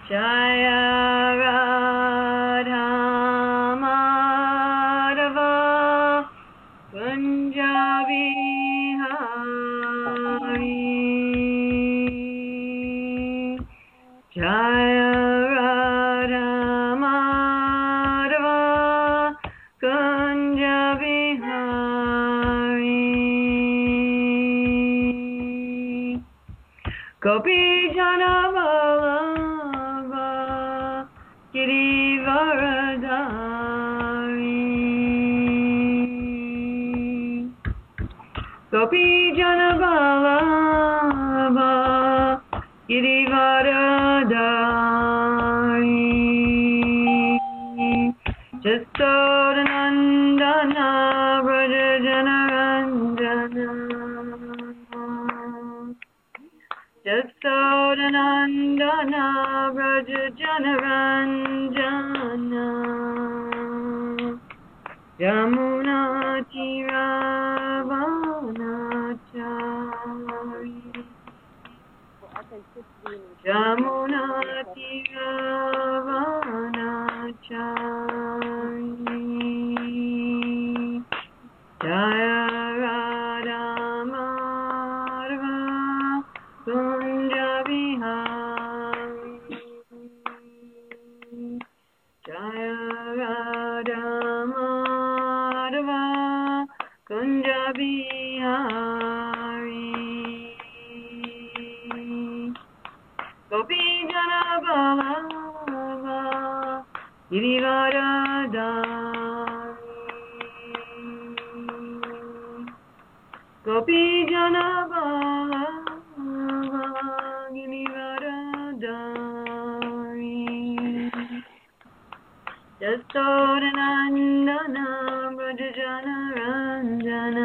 Jaya Radha Madhava Kunja Vihari Jaya Radha Madhava Kunja Vihari Gopi Jana Vallabha Girivaradari Gopi Jana Vallabha Girivaradari Jasodanandana Braja Janaranjana Jasodanandana Braja Janaranjana Yamuna Tiravanachari Yamuna Tiravanachari Jaya Radha Madhava Kunja Vihari Jaya Radha Madhava Kunja Vihari Gopi Jana Vallabha Girivaradari Gopi Jana Vallabha Girivaradari Jasodanandana Braja Janaranjana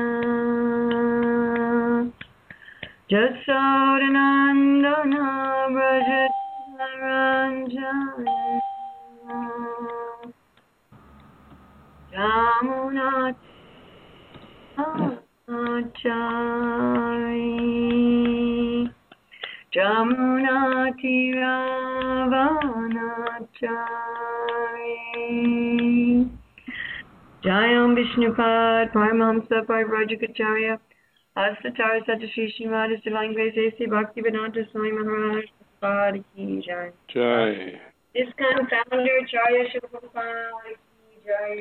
Jasodanandana Braja Janaranjana Jamuna Tiravanachari Jayam Vishnupad Paramahamsa Parivrajagacharya Asatara Satashi Srimad Divine Grace A.C. Bhaktivedanta Swami Maharaj Prabhupada Ki Jai. Jai. ISKCON founder Charya Srila Prabhupada Ki Jai.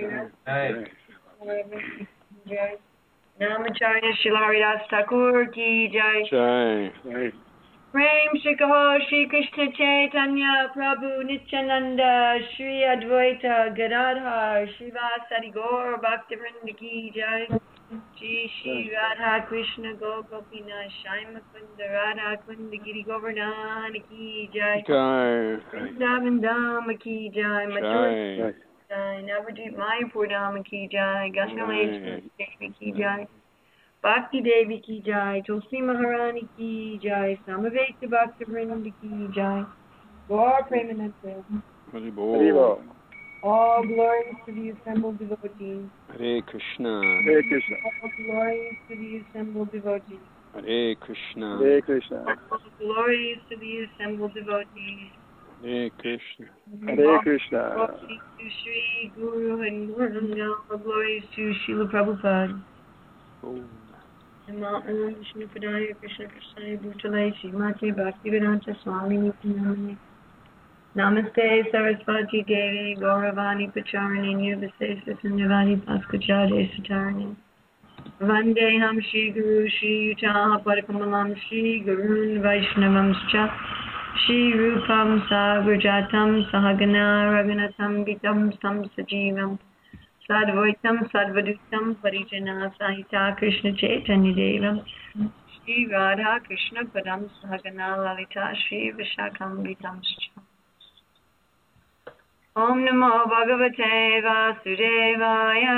Jai. Namacharya Srila Haridas Thakur Ki Jai. Jai. Prem Shri Kaho Shri Krishna Chaitanya Prabhu Nityananda Shri Advaita Gadadhar Srivasadi Gaur Bhaktivinoda Ki Jai. Shri Radha Krishna Gopina Shaima Kunda Radha Kunda Giri Govardhana Ki Jai. Jai. Vrindavan Dhama Ki Jai. Mathura Jai. Jai. Navadvip Mayapur Dhama Ki Jai. Gaskaleshwar Devi Ki Jai. Bhakti Devi Ki Jai. Tulsi Maharani Ki Jai. Samaveta Bhaktivinoda Ki Jai. Gaur Premananda. Haribol. All glories to the assembled devotees. Hare Krishna. Hare Krishna. All glories to the assembled devotees. Hare Krishna. Hare Krishna. All glories to the assembled devotees. Hare Krishna. Hare Krishna. Glories to Sri Guru and Guru. All glories to Srila Prabhupada. Om. Namo Vishnu Padaya Krishna Krishna Bhutale Srimati Bhaktivedanta Swami Nityanamani. Namaste Sarasvati Devi Gauravani Pacharini Nirvasesa Sanyavani Paskachade Satarani Vandeham Shri Guru Shri Yutaha Padakamalam Shri Gurun Vaishnavam Scha Shri Rupam Sagrajatam Sahagana Raghunatam Vitam Sam Sajivam Sadvaitam Sadvadutam Parijana Sahita Krishna Chaitanya Devam Shri Radha Krishna Padam Sahagana Lalita Shri Vishakam Vitam Scha Om Namo Bhagavate Vasudevaya.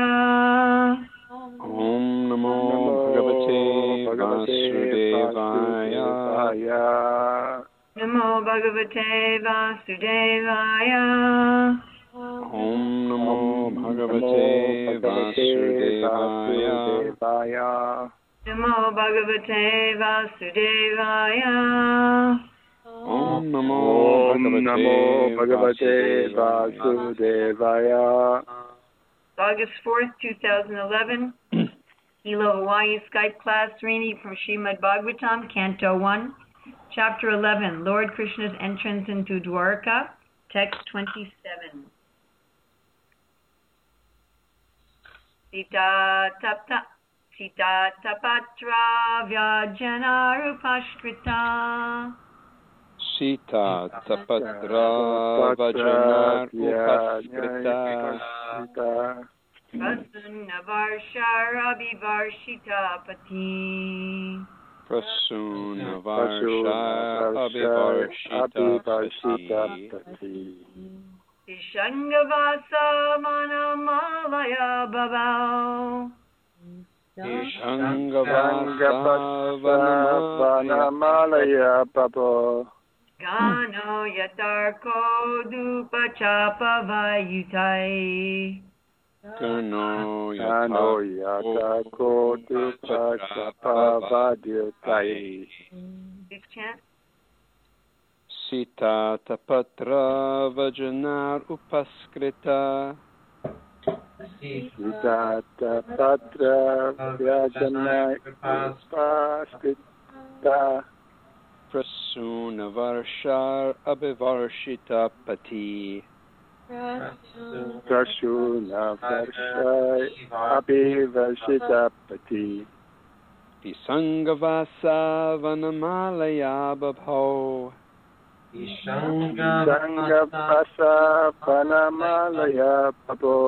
Om Namo Bhagavate Vasudevaya. Namo Bhagavate Vasudevaya. Om Namo Bhagavate Vasudevaya. Namo Bhagavate Vasudevaya. Om Namo Om Namo Bhagavate Vasudevaya. August 4th, 2011. Hilo Hawaii Skype class reading from Srimad Bhagavatam, Canto 1, Chapter 11, Lord Krishna's entrance into Dwarka, text 27. Sita tapatra vyajana rupashkrita. Sita tapatra vajanar upaskrita. Prasunna varshar abhivarshita pati. Prasunna varshar abhivarshita pati. Ishangavasa manamalaya babao. Ishangavasa vanamalaya babo. Gano yatarko dupachapa vayutai. Gano yatako dupachapa vayutai. Please chant. Sita tapatra vajanar upaskrita. Sita tapatra vajanar upaskrita. Prasuna varshar abhivarshita pati. Prasuna varshar abhivarshita pati. Isangavasa vanamalaya babho. Ishangavasa vanamalaya babo.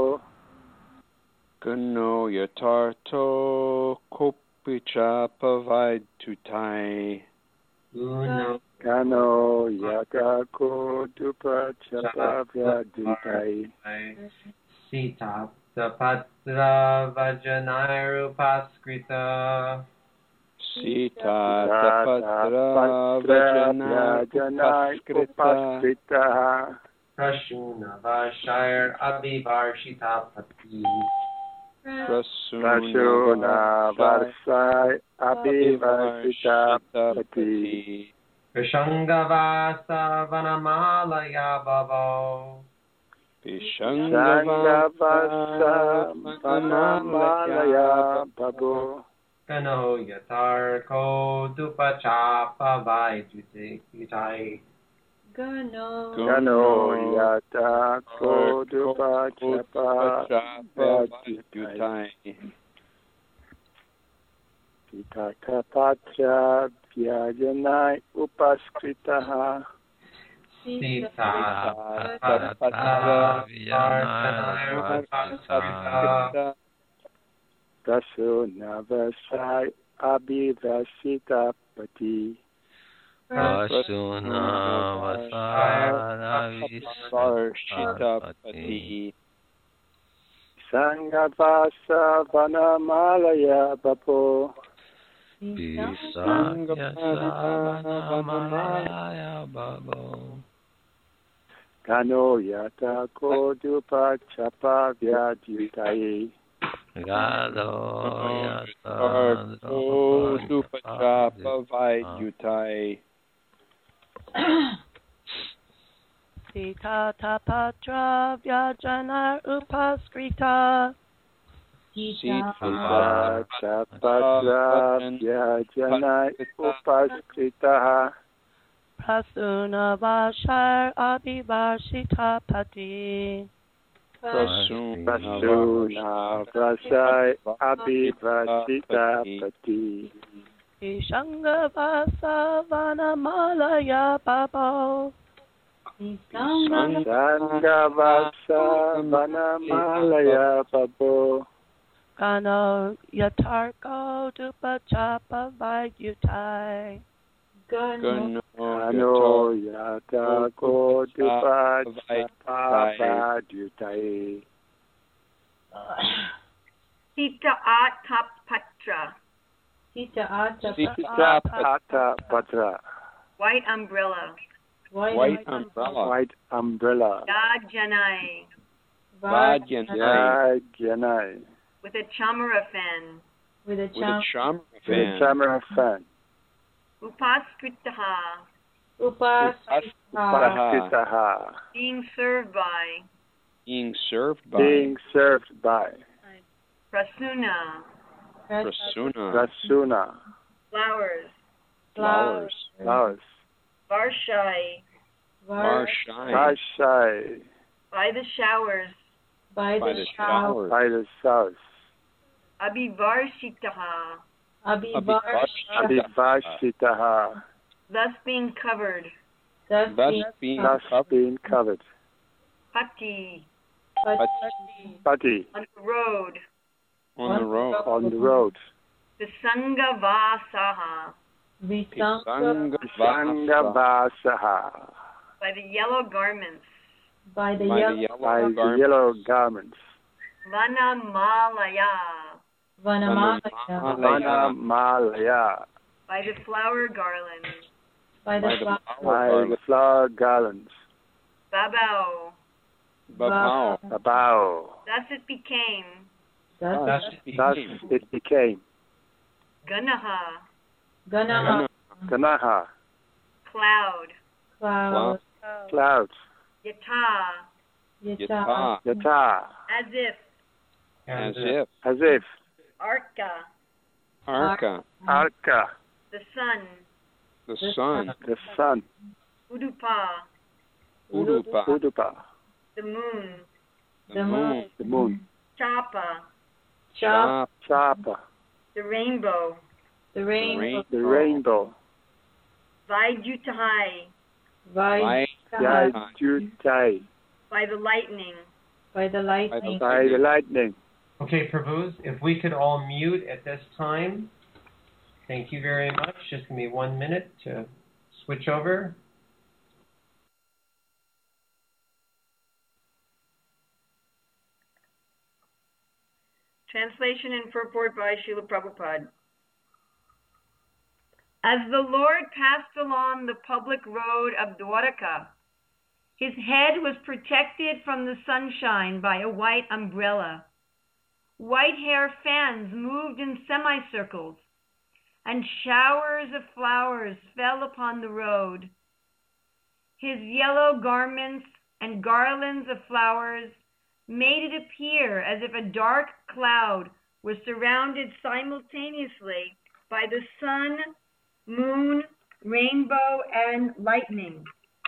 Gano yatarto kopicha pavaitutai. Gano yatako dupachapa vyadutai. Sita tapatra vajanarupaskrita. Sita tapatra vajanarupaskrita. Prashuna varshar abhivarshita pati. Prasuna varsai abhivarshita pati. Vishangavasa vanamalaya babo. Vishangavasa vanamalaya babo. Gano yatarko dupachapa vayutai. Gano yatako dupachapa vayutai. Sita tapatra vyajanai upaskritaha. Sita tapatra vyajanai. Prasuna vasai abhivarshita pati. Prasuna varshita pati. Sangavasa vanamalaya babo. Gano yatako dupachapa vyadutai. Gado dupachapa vayutai. Sita tapatra vyajanar upaskrita. Sita tapatra vyajanai upaskrita. Prasuna varshar abhivarshita pati. Prasuna vasai abhivarshita pati. Ishangavasa vanamalaya babo. Ishangavasa vanamalaya babo. Gano yatarko dupachapa vayutai. Gano yatako dupachapa vayutai. Sita atapatra. Sita patra. White umbrella. White umbrella. White umbrella. Yajanai. Yajanai. With a chamara fan. With a charmer Chamara fan. Upaskritaha. Upasitaha. Upasitaha. Being served by. Being served by. Being served by. Prasuna. Prasuna. Rasuna. Flowers. Flowers. Flowers. Varshai. Varshai. Varshai. By the showers. By By the the shower. showers. By the south. Abhivarshitaha. Abhivarsha. Abhivashitaha. Thus being covered. Thus Thus being being Thus covered. being covered. Pati. Pati. Pati. On the road. On the road. On the road. Visangavasaha. Visanga. Sangavasaha. By the yellow garments. By the By the yellow. By yellow the garment. yellow garments. Vanamalaya. Vanamalaya. Vanamalaya. By the flower garlands. By the By the flower. By flower the flower garlands. Babao. Babao. Abao. Thus it became. Thus Thus Thus became. it became. Ganaha. Ganaha. Ganaha. Cloud. Cloud. Clouds. Yata. Yata. Yata. Yata. As if. As if. As if. Arka. Arka. Arka. The sun. The sun. The sun. Udupa. Udupa. Udupa. The moon. The moon. The moon. Chapa. Chop. Chapa. The rainbow. The rain. The rainbow. Vaidutahai. Vai. Yajutai. By the lightning. By the lightning. By the lightning. Okay, Prabhus, if we could all mute at this time. Thank you very much. Just give me 1 minute to switch over. Translation and purport by Srila Prabhupada. As the Lord passed along the public road of Dwaraka, his head was protected from the sunshine by a white umbrella. White hair fans moved in semicircles, and showers of flowers fell upon the road. His yellow garments and garlands of flowers made it appear as if a dark cloud was surrounded simultaneously by the sun, moon, rainbow, and lightning.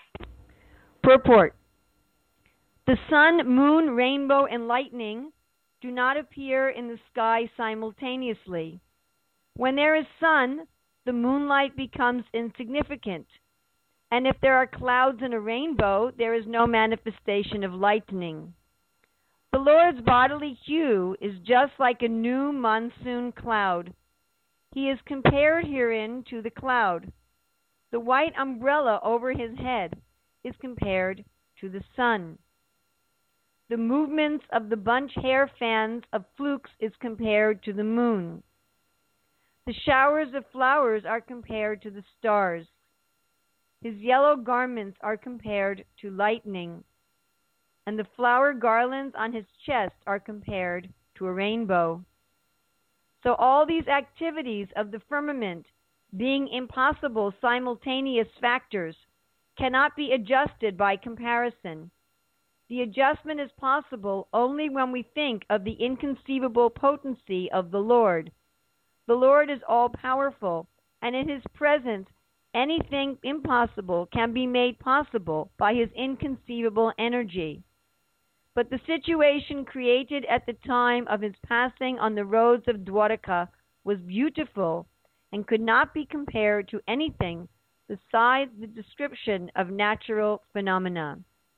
Purport. The sun, moon, rainbow, and lightning do not appear in the sky simultaneously. When there is sun, the moonlight becomes insignificant. And if there are clouds in a rainbow, there is no manifestation of lightning. The Lord's bodily hue is just like a new monsoon cloud. He is compared herein to the cloud. The white umbrella over his head is compared to the sun. The movements of the bunch hair fans of flukes is compared to the moon. The showers of flowers are compared to the stars. His yellow garments are compared to lightning, and the flower garlands on his chest are compared to a rainbow. So all these activities of the firmament, being impossible simultaneous factors, cannot be adjusted by comparison. The adjustment is possible only when we think of the inconceivable potency of the Lord. The Lord is all-powerful, and in his presence, anything impossible can be made possible by his inconceivable energy. But the situation created at the time of his passing on the roads of Dwaraka was beautiful and could not be compared to anything besides the description of natural phenomena.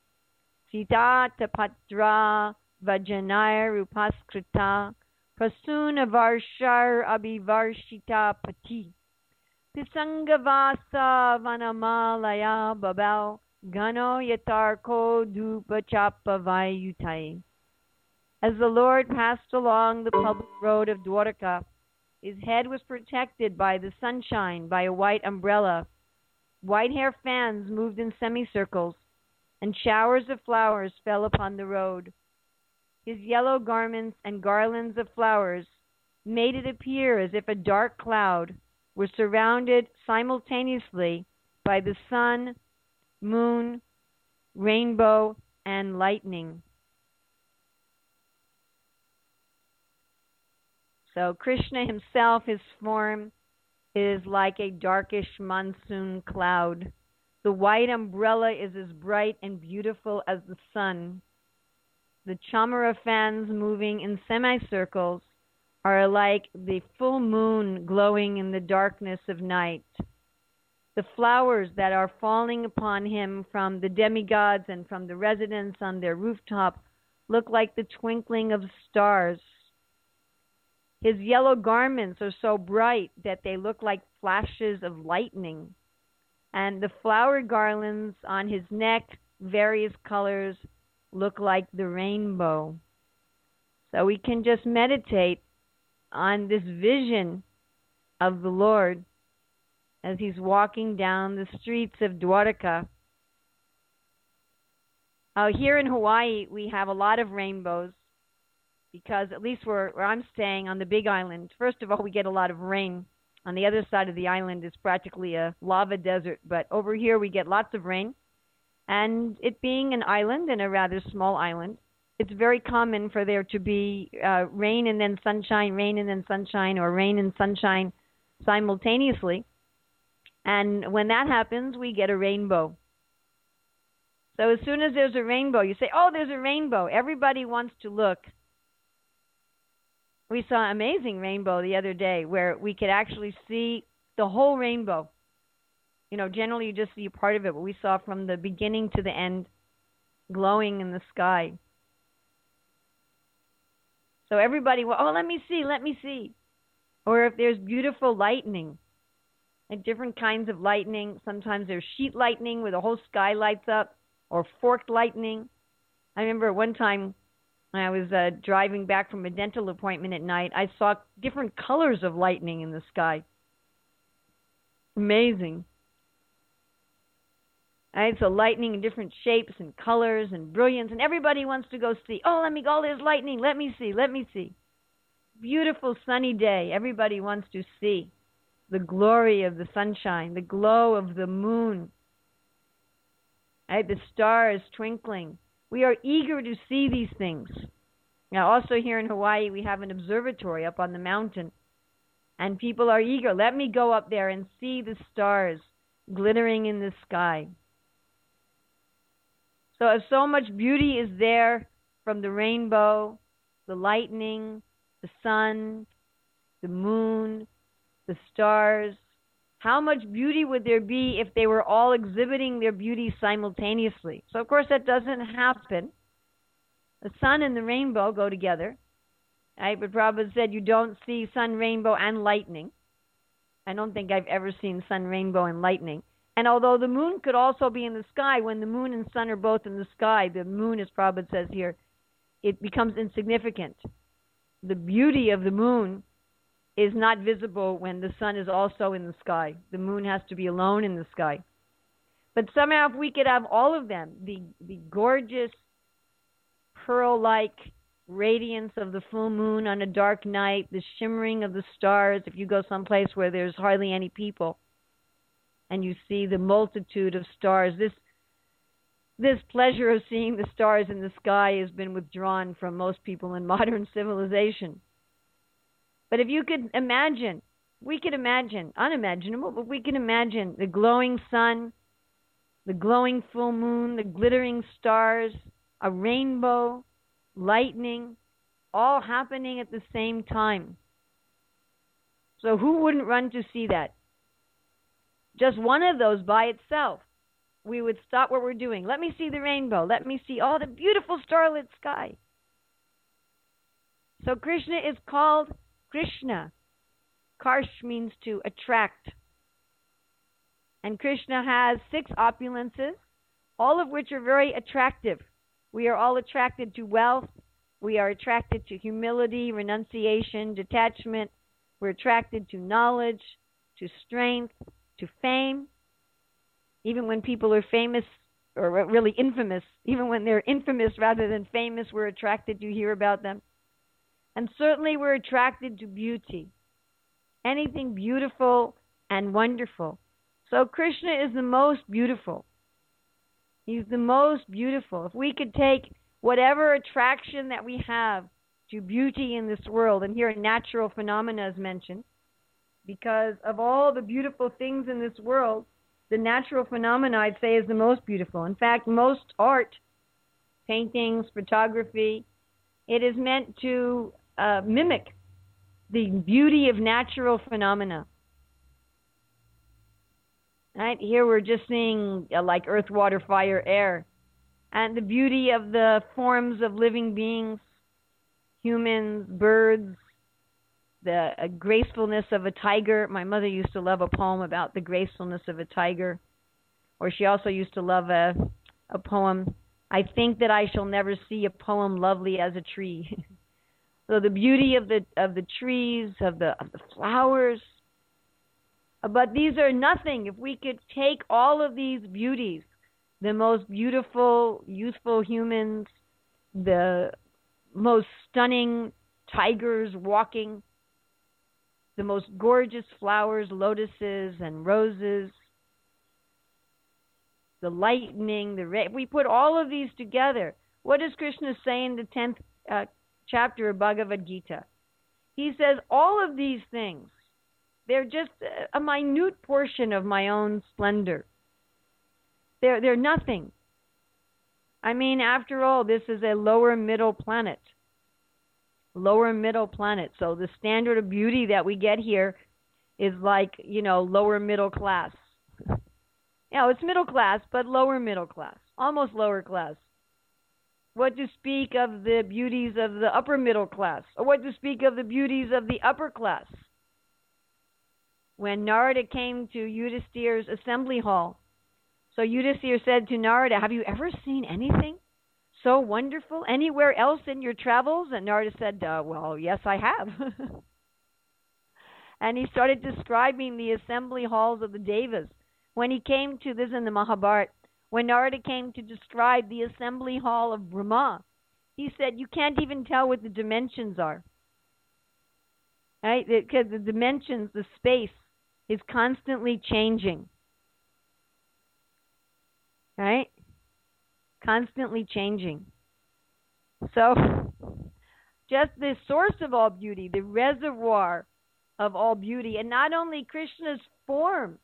Sita tapatra vajanair upaskrita prasuna varshar abhivarshita pati pisangavasa vanamalaya babao gano yatarko dupachapavayutai. As the Lord passed along the public road of Dwaraka, his head was protected by the sunshine by a white umbrella. White hair fans moved in semicircles, and showers of flowers fell upon the road. His yellow garments and garlands of flowers made it appear as if a dark cloud were surrounded simultaneously by the sun, moon, rainbow, and lightning. So Krishna himself, his form is like a darkish monsoon cloud. The white umbrella is as bright and beautiful as the sun. The chamara fans moving in semicircles are like the full moon glowing in the darkness of night. The flowers that are falling upon him from the demigods and from the residents on their rooftop look like the twinkling of stars. His yellow garments are so bright that they look like flashes of lightning. And the flower garlands on his neck, various colors, look like the rainbow. So we can just meditate on this vision of the Lord as he's walking down the streets of Dwarka. Here in Hawaii, we have a lot of rainbows because at least where I'm staying on the Big Island, first of all, we get a lot of rain. On the other side of the island is practically a lava desert, but over here we get lots of rain. And it being an island and a rather small island, it's very common for there to be rain and then sunshine, rain and then sunshine, or rain and sunshine simultaneously. And when that happens, we get a rainbow. So as soon as there's a rainbow, you say, oh, there's a rainbow. Everybody wants to look. We saw an amazing rainbow the other day where we could actually see the whole rainbow. You know, generally you just see a part of it, but we saw from the beginning to the end glowing in the sky. So everybody, oh, let me see. Or if there's beautiful lightning, and different kinds of lightning. Sometimes there's sheet lightning where the whole sky lights up, or forked lightning. I remember one time when I was driving back from a dental appointment at night, I saw different colors of lightning in the sky. Amazing. Right, so lightning in different shapes and colors and brilliance, and everybody wants to go see. Oh, there's lightning. Let me see. Beautiful sunny day. Everybody wants to see the glory of the sunshine, the glow of the moon, right, the stars twinkling. We are eager to see these things. Now, also here in Hawaii, we have an observatory up on the mountain, and people are eager. Let me go up there and see the stars glittering in the sky. So if so much beauty is there from the rainbow, the lightning, the sun, the moon, the stars, how much beauty would there be if they were all exhibiting their beauty simultaneously? So, of course, that doesn't happen. The sun and the rainbow go together. Right? But Prabhupada said you don't see sun, rainbow, and lightning. I don't think I've ever seen sun, rainbow, and lightning. And although the moon could also be in the sky, when the moon and sun are both in the sky, the moon, as Prabhupada says here, it becomes insignificant. The beauty of the moon is not visible when the sun is also in the sky. The moon has to be alone in the sky. But somehow if we could have all of them, the gorgeous pearl-like radiance of the full moon on a dark night, the shimmering of the stars, if you go someplace where there's hardly any people, and you see the multitude of stars, this pleasure of seeing the stars in the sky has been withdrawn from most people in modern civilization. But if you could imagine, we could imagine, unimaginable, but we can imagine the glowing sun, the glowing full moon, the glittering stars, a rainbow, lightning, all happening at the same time. So who wouldn't run to see that? Just one of those by itself, we would stop what we're doing. Let me see the rainbow. Let me see all the beautiful starlit sky. So Krishna is called Krishna. Karsh means to attract. And Krishna has 6 opulences, all of which are very attractive. We are all attracted to wealth. We are attracted to humility, renunciation, detachment. We're attracted to knowledge, to strength, to fame. Even when people are famous, or really infamous, even when they're infamous rather than famous, we're attracted to hear about them. And certainly we're attracted to beauty. Anything beautiful and wonderful. So Krishna is the most beautiful. He's the most beautiful. If we could take whatever attraction that we have to beauty in this world, and here natural phenomena is mentioned, because of all the beautiful things in this world, the natural phenomena, I'd say, is the most beautiful. In fact, most art, paintings, photography, it is meant to mimic the beauty of natural phenomena. Right? Here we're just seeing like earth, water, fire, air, and the beauty of the forms of living beings, humans, birds, the gracefulness of a tiger. My mother used to love a poem about the gracefulness of a tiger. Or she also used to love a poem, I think that I shall never see a poem lovely as a tree. So the beauty of the trees, of the flowers. But these are nothing. If we could take all of these beauties, the most beautiful, youthful humans, the most stunning tigers walking, the most gorgeous flowers, lotuses and roses, the lightning, the rain. We put all of these together. What does Krishna say in the 10th chapter of Bhagavad Gita? He says, all of these things, they're just a minute portion of my own splendor. They're nothing. I mean, after all, this is a lower middle planet. Lower middle planet. So the standard of beauty that we get here is like, lower middle class. It's middle class, but lower middle class. Almost lower class. What to speak of the beauties of the upper middle class? Or what to speak of the beauties of the upper class? When Narada came to Yudhisthira's assembly hall, so Yudhisthira said to Narada, have you ever seen anything so wonderful anywhere else in your travels? And Narada said, well, yes, I have. And he started describing the assembly halls of the Devas. When he came to this in the Mahabharata, when Narada came to describe the assembly hall of Brahma, he said, you can't even tell what the dimensions are. Right? Because the dimensions, the space, is constantly changing. Right? Constantly changing. So, just the source of all beauty, the reservoir of all beauty, and not only Krishna's form,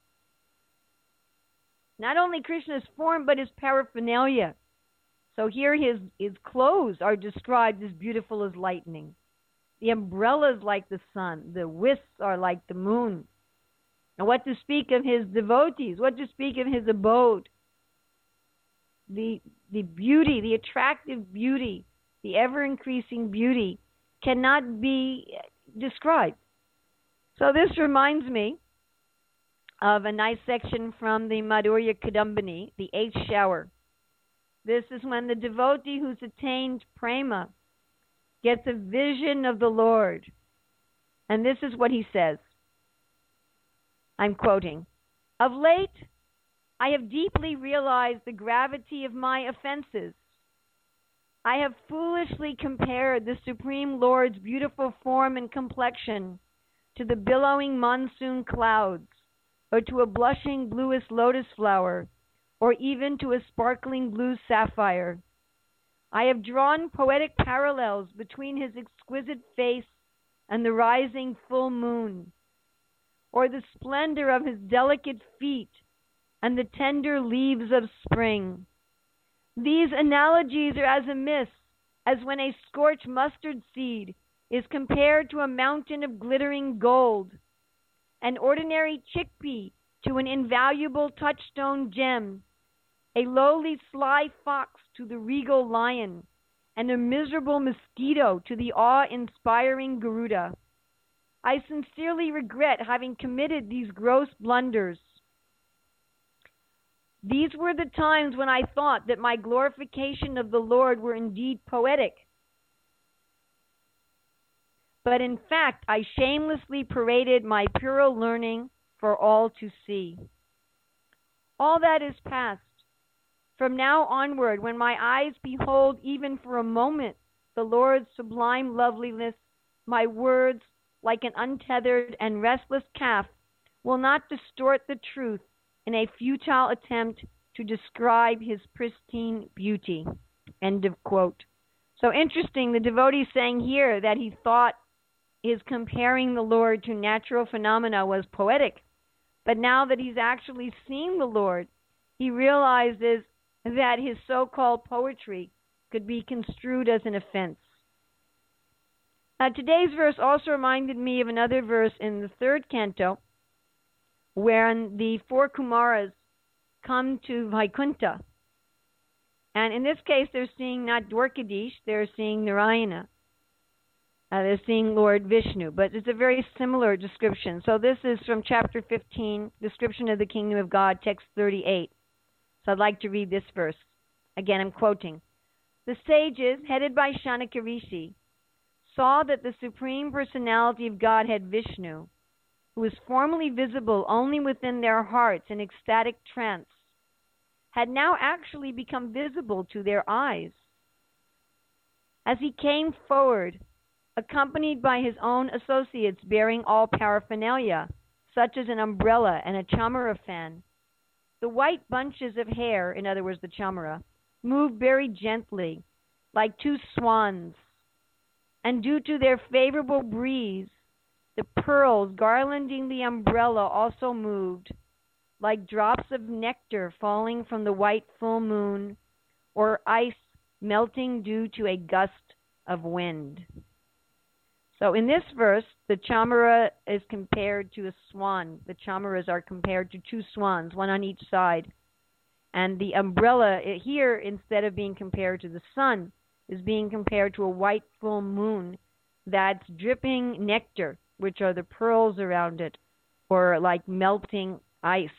but his paraphernalia. So here his clothes are described as beautiful as lightning. The umbrellas like the sun. The wisps are like the moon. And what to speak of his devotees? What to speak of his abode? The beauty, the attractive beauty, the ever-increasing beauty cannot be described. So this reminds me of a nice section from the Madhurya Kadambini, the 8th shower. This is when the devotee who's attained prema gets a vision of the Lord. And this is what he says. I'm quoting, of late, I have deeply realized the gravity of my offenses. I have foolishly compared the Supreme Lord's beautiful form and complexion to the billowing monsoon clouds, or to a blushing bluest lotus flower, or even to a sparkling blue sapphire. I have drawn poetic parallels between his exquisite face and the rising full moon, or the splendor of his delicate feet and the tender leaves of spring. These analogies are as amiss as when a scorched mustard seed is compared to a mountain of glittering gold, an ordinary chickpea to an invaluable touchstone gem, a lowly sly fox to the regal lion, and a miserable mosquito to the awe-inspiring Garuda. I sincerely regret having committed these gross blunders. These were the times when I thought that my glorification of the Lord were indeed poetic. But in fact, I shamelessly paraded my puerile learning for all to see. All that is past. From now onward, when my eyes behold even for a moment the Lord's sublime loveliness, my words, like an untethered and restless calf, will not distort the truth in a futile attempt to describe his pristine beauty. End of quote. So interesting, the devotee saying here that he thought his comparing the Lord to natural phenomena was poetic. But now that he's actually seen the Lord, he realizes that his so-called poetry could be construed as an offense. Today's verse also reminded me of another verse in the 3rd canto, wherein the 4 Kumaras come to Vaikuntha. And in this case, they're seeing not Dwarkadish, they're seeing Narayana. They're seeing Lord Vishnu, but it's a very similar description. So this is from chapter 15, Description of the Kingdom of God, text 38. So I'd like to read this verse. Again, I'm quoting. The sages, headed by Shanaka Rishi, saw that the Supreme Personality of Godhead Vishnu, who was formerly visible only within their hearts in ecstatic trance, had now actually become visible to their eyes. As he came forward, accompanied by his own associates bearing all paraphernalia, such as an umbrella and a chamara fan, the white bunches of hair, in other words the chamara, moved very gently, like 2 swans, and due to their favorable breeze, the pearls garlanding the umbrella also moved, like drops of nectar falling from the white full moon, or ice melting due to a gust of wind. So in this verse, the chamara is compared to a swan. The chamaras are compared to 2 swans, one on each side. And the umbrella here, instead of being compared to the sun, is being compared to a white full moon that's dripping nectar, which are the pearls around it, or like melting ice.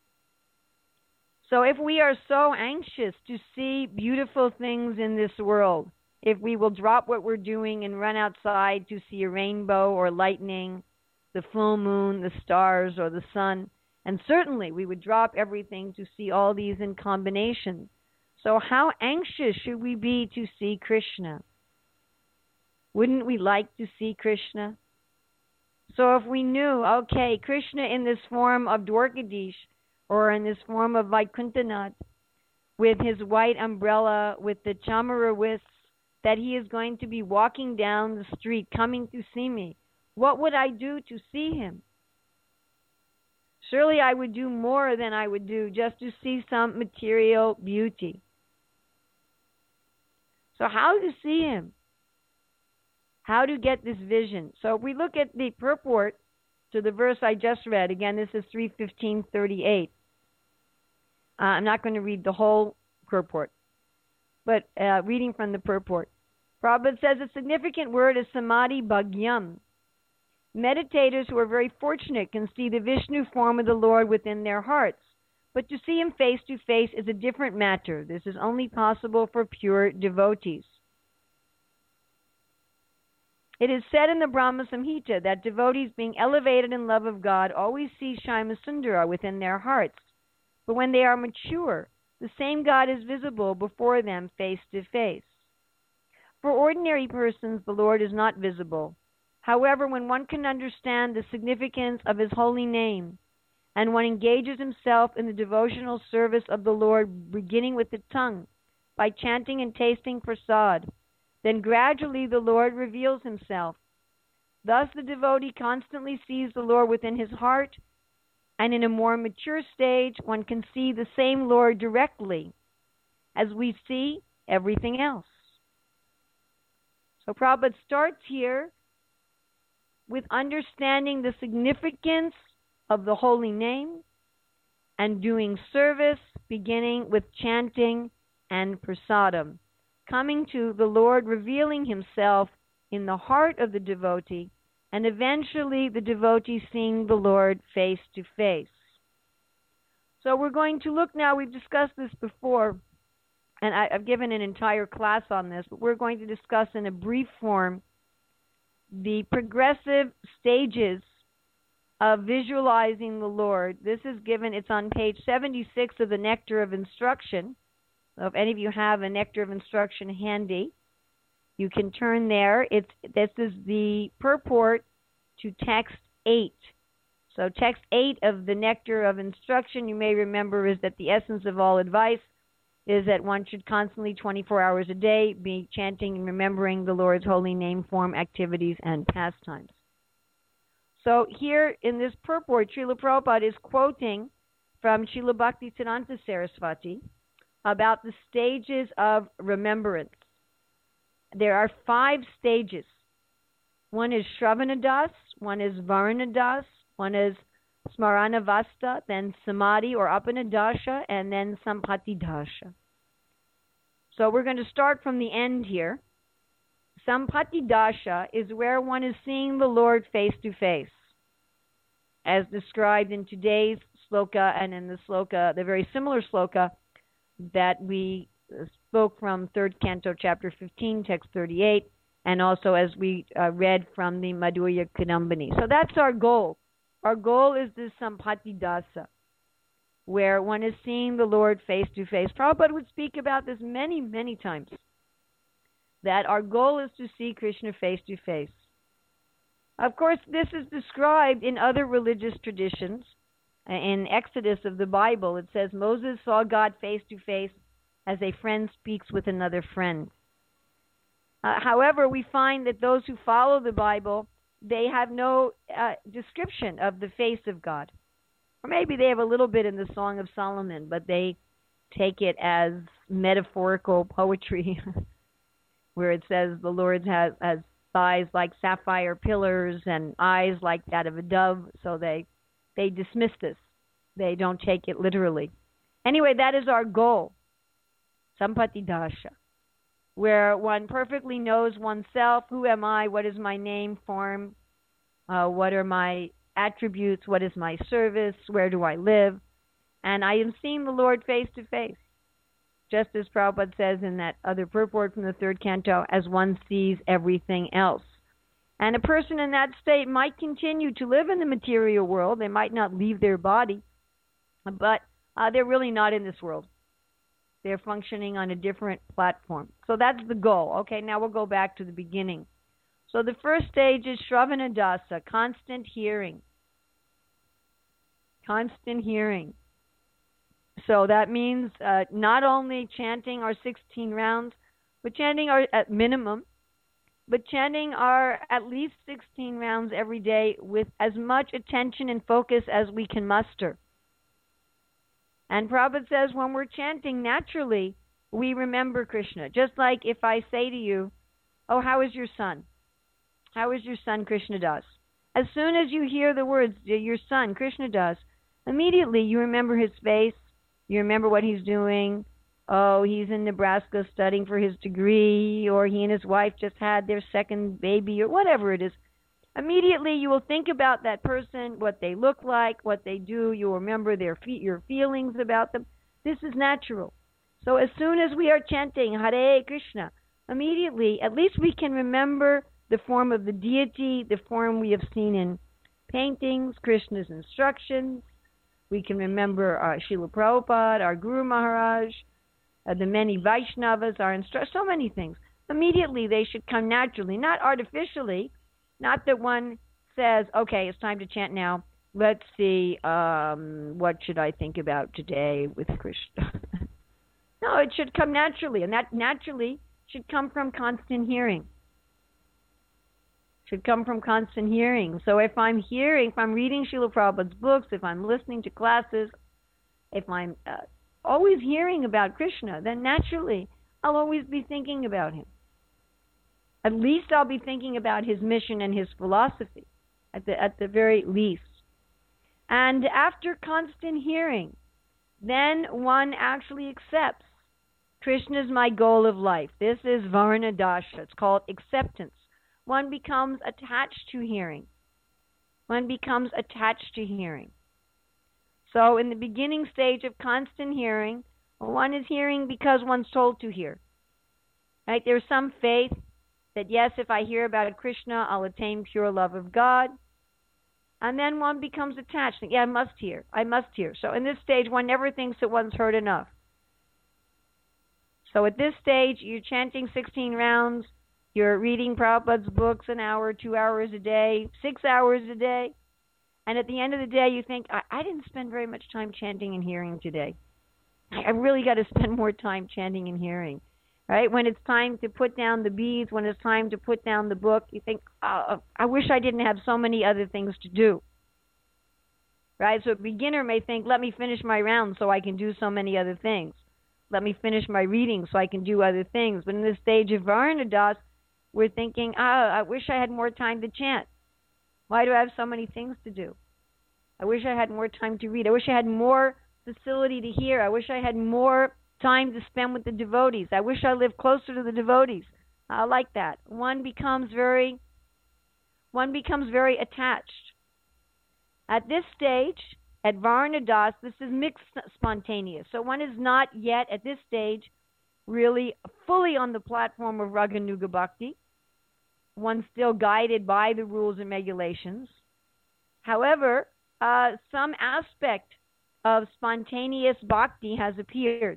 So if we are so anxious to see beautiful things in this world, if we will drop what we're doing and run outside to see a rainbow or lightning, the full moon, the stars, or the sun, and certainly we would drop everything to see all these in combination. So how anxious should we be to see Krishna? Wouldn't we like to see Krishna? So if we knew, okay, Krishna in this form of Dwarkadish, or in this form of Vaikuntanath, with his white umbrella, with the chamara wisps, that he is going to be walking down the street coming to see me, what would I do to see him? Surely I would do more than I would do just to see some material beauty. So how to see him? How to get this vision? So if we look at the purport to the verse I just read, again this is 3:15:38. I'm not going to read the whole purport, but reading from the purport. Prabhupada says a significant word is samadhi bhagyam. Meditators who are very fortunate can see the Vishnu form of the Lord within their hearts, but to see him face to face is a different matter. This is only possible for pure devotees. It is said in the Brahma Samhita that devotees being elevated in love of God always see Shyamasundara Sundara within their hearts, but when they are mature, the same God is visible before them face to face. For ordinary persons, the Lord is not visible. However, when one can understand the significance of his holy name, and one engages himself in the devotional service of the Lord, beginning with the tongue, by chanting and tasting prasad, then gradually the Lord reveals himself. Thus the devotee constantly sees the Lord within his heart, and in a more mature stage, one can see the same Lord directly, as we see everything else. So Prabhupada starts here with understanding the significance of the holy name and doing service, beginning with chanting and prasadam, coming to the Lord revealing himself in the heart of the devotee, and eventually the devotee seeing the Lord face to face. So we're going to look now, we've discussed this before, and I've given an entire class on this, but we're going to discuss in a brief form the progressive stages of visualizing the Lord. This is given, it's on page 76 of the Nectar of Instruction. So if any of you have a Nectar of Instruction handy, you can turn there. This is the purport to text 8. So text 8 of the Nectar of Instruction, you may remember, is that the essence of all advice is that one should constantly, 24 hours a day, be chanting and remembering the Lord's holy name, form, activities, and pastimes. So here in this purport, Srila Prabhupada is quoting from Srila Bhaktisiddhanta Saraswati about the stages of remembrance. There are 5 stages. One is Shravanadas, one is Varanadas, one is Smaranavasta, then Samadhi or Apanadasha, and then Sampatidasha. So we're going to start from the end here. Sampatidasha is where one is seeing the Lord face to face, as described in today's sloka and in the sloka, the very similar sloka that we spoke from 3rd Canto, Chapter 15, Text 38, and also as we read from the Madhurya Kadambini. So that's our goal. Our goal is this Sampatidasa, where one is seeing the Lord face to face. Prabhupada would speak about this many, many times, that our goal is to see Krishna face to face. Of course, this is described in other religious traditions. In Exodus of the Bible, it says Moses saw God face to face as a friend speaks with another friend. However, we find that those who follow the Bible, they have no description of the face of God. Or maybe they have a little bit in the Song of Solomon, but they take it as metaphorical poetry, where it says the Lord has thighs like sapphire pillars and eyes like that of a dove. So they dismiss this. They don't take it literally. Anyway, that is our goal, Sampatidasha, where one perfectly knows oneself. Who am I? What is my name, form? What are my attributes? What is my service? Where do I live? And I am seeing the Lord face to face, just as Prabhupada says in that other purport from the 3rd Canto, as one sees everything else. And a person in that state might continue to live in the material world. They might not leave their body, but they're really not in this world. They're functioning on a different platform. So that's the goal. Okay, now we'll go back to the beginning. So the first stage is Shravanadasa, constant hearing. Constant hearing. So that means not only chanting our 16 rounds, but chanting our at minimum, but chanting our at least 16 rounds every day with as much attention and focus as we can muster. And Prabhupada says when we're chanting, naturally, we remember Krishna. Just like if I say to you, oh, how is your son? How is your son Krishnadas? As soon as you hear the words, your son Krishnadas, immediately you remember his face, you remember what he's doing. Oh, he's in Nebraska studying for his degree, or he and his wife just had their second baby, or whatever it is. Immediately you will think about that person, what they look like, what they do. You'll remember your feelings about them. This is natural. So as soon as we are chanting Hare Krishna, immediately, at least we can remember the form of the deity, the form we have seen in paintings, Krishna's instructions. We can remember Srila Prabhupada, our Guru Maharaj, the many Vaishnavas, our instructors, so many things. Immediately they should come naturally, not artificially. Not that one says, okay, it's time to chant now. Let's see, what should I think about today with Krishna? No, it should come naturally, and that naturally should come from constant hearing. Should come from constant hearing. So if I'm reading Srila Prabhupada's books, if I'm listening to classes, if I'm always hearing about Krishna, then naturally I'll always be thinking about him. At least I'll be thinking about his mission and his philosophy, at the very least. And after constant hearing, then one actually accepts Krishna is my goal of life. This is Varanadasha. It's called acceptance. One becomes attached to hearing. One becomes attached to hearing. So in the beginning stage of constant hearing, one is hearing because one's told to hear. Right? There's some faith that yes, if I hear about Krishna, I'll attain pure love of God. And then one becomes attached. Yeah, I must hear. So in this stage, one never thinks that one's heard enough. So at this stage, you're chanting 16 rounds. You're reading Prabhupada's books an hour, 2 hours a day, 6 hours a day. And at the end of the day, you think, I didn't spend very much time chanting and hearing today. I really got to spend more time chanting and hearing. Right? When it's time to put down the beads, when it's time to put down the book, you think, I wish I didn't have so many other things to do. Right? So a beginner may think, let me finish my round so I can do so many other things. Let me finish my reading so I can do other things. But in this stage of Varnadas, we're thinking, I wish I had more time to chant. Why do I have so many things to do? I wish I had more time to read. I wish I had more facility to hear. I wish I had more time to spend with the devotees. I wish I lived closer to the devotees. I like that. One becomes very attached. At this stage, at Varnadas, this is mixed spontaneous. So one is not yet, at this stage, really fully on the platform of Raganuga Bhakti. One's still guided by the rules and regulations. However, some aspect of spontaneous bhakti has appeared.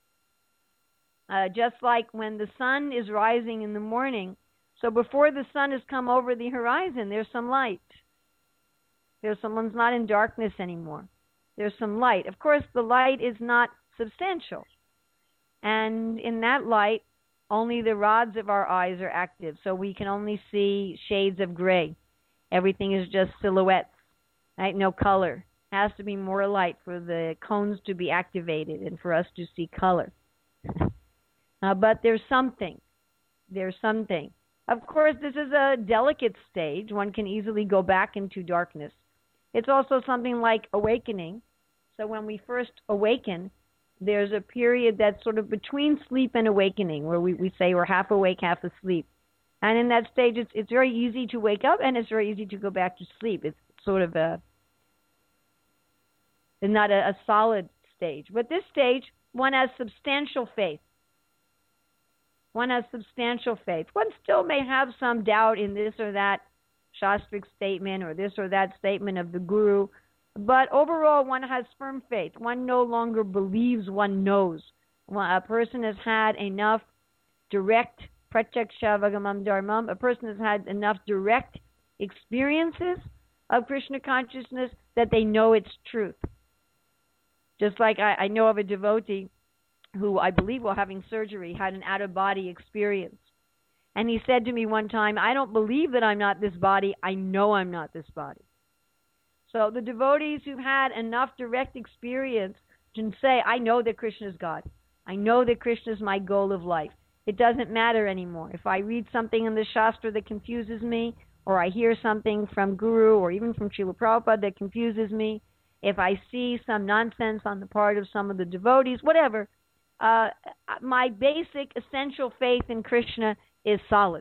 Just like when the sun is rising in the morning, so before the sun has come over the horizon, there's some light. Someone's not in darkness anymore. There's some light. Of course, the light is not substantial. And in that light, only the rods of our eyes are active, so we can only see shades of gray. Everything is just silhouettes, right? No color. It has to be more light for the cones to be activated and for us to see color. But there's something. There's something. Of course, this is a delicate stage. One can easily go back into darkness. It's also something like awakening. So when we first awaken, there's a period that's sort of between sleep and awakening, where we say we're half awake, half asleep. And in that stage, it's very easy to wake up, and it's very easy to go back to sleep. It's sort of not a solid stage. But this stage, one has substantial faith. One has substantial faith. One still may have some doubt in this or that Shastric statement or this or that statement of the Guru, but overall one has firm faith. One no longer believes, one knows. A person has had enough direct pratyaksha vagamam dharmam. A person has had enough direct experiences of Krishna consciousness that they know its truth. Just like I know of a devotee who I believe while having surgery had an out-of-body experience. And he said to me one time, I don't believe that I'm not this body, I know I'm not this body. So the devotees who've had enough direct experience can say, I know that Krishna is God. I know that Krishna is my goal of life. It doesn't matter anymore. If I read something in the Shastra that confuses me, or I hear something from Guru or even from Srila Prabhupada that confuses me, if I see some nonsense on the part of some of the devotees, whatever, my basic essential faith in Krishna is solid.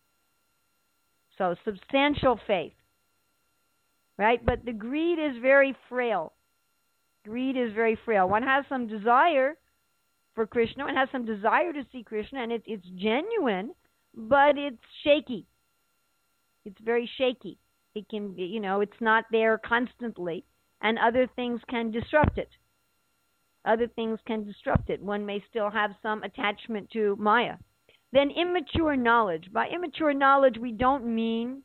So substantial faith, right? But the greed is very frail. Greed is very frail. One has some desire for Krishna, one has some desire to see Krishna, and it's genuine, but it's shaky. It's very shaky. It can, it's not there constantly, and other things can disrupt it. Other things can disrupt it. One may still have some attachment to Maya. Then immature knowledge. By immature knowledge, we don't mean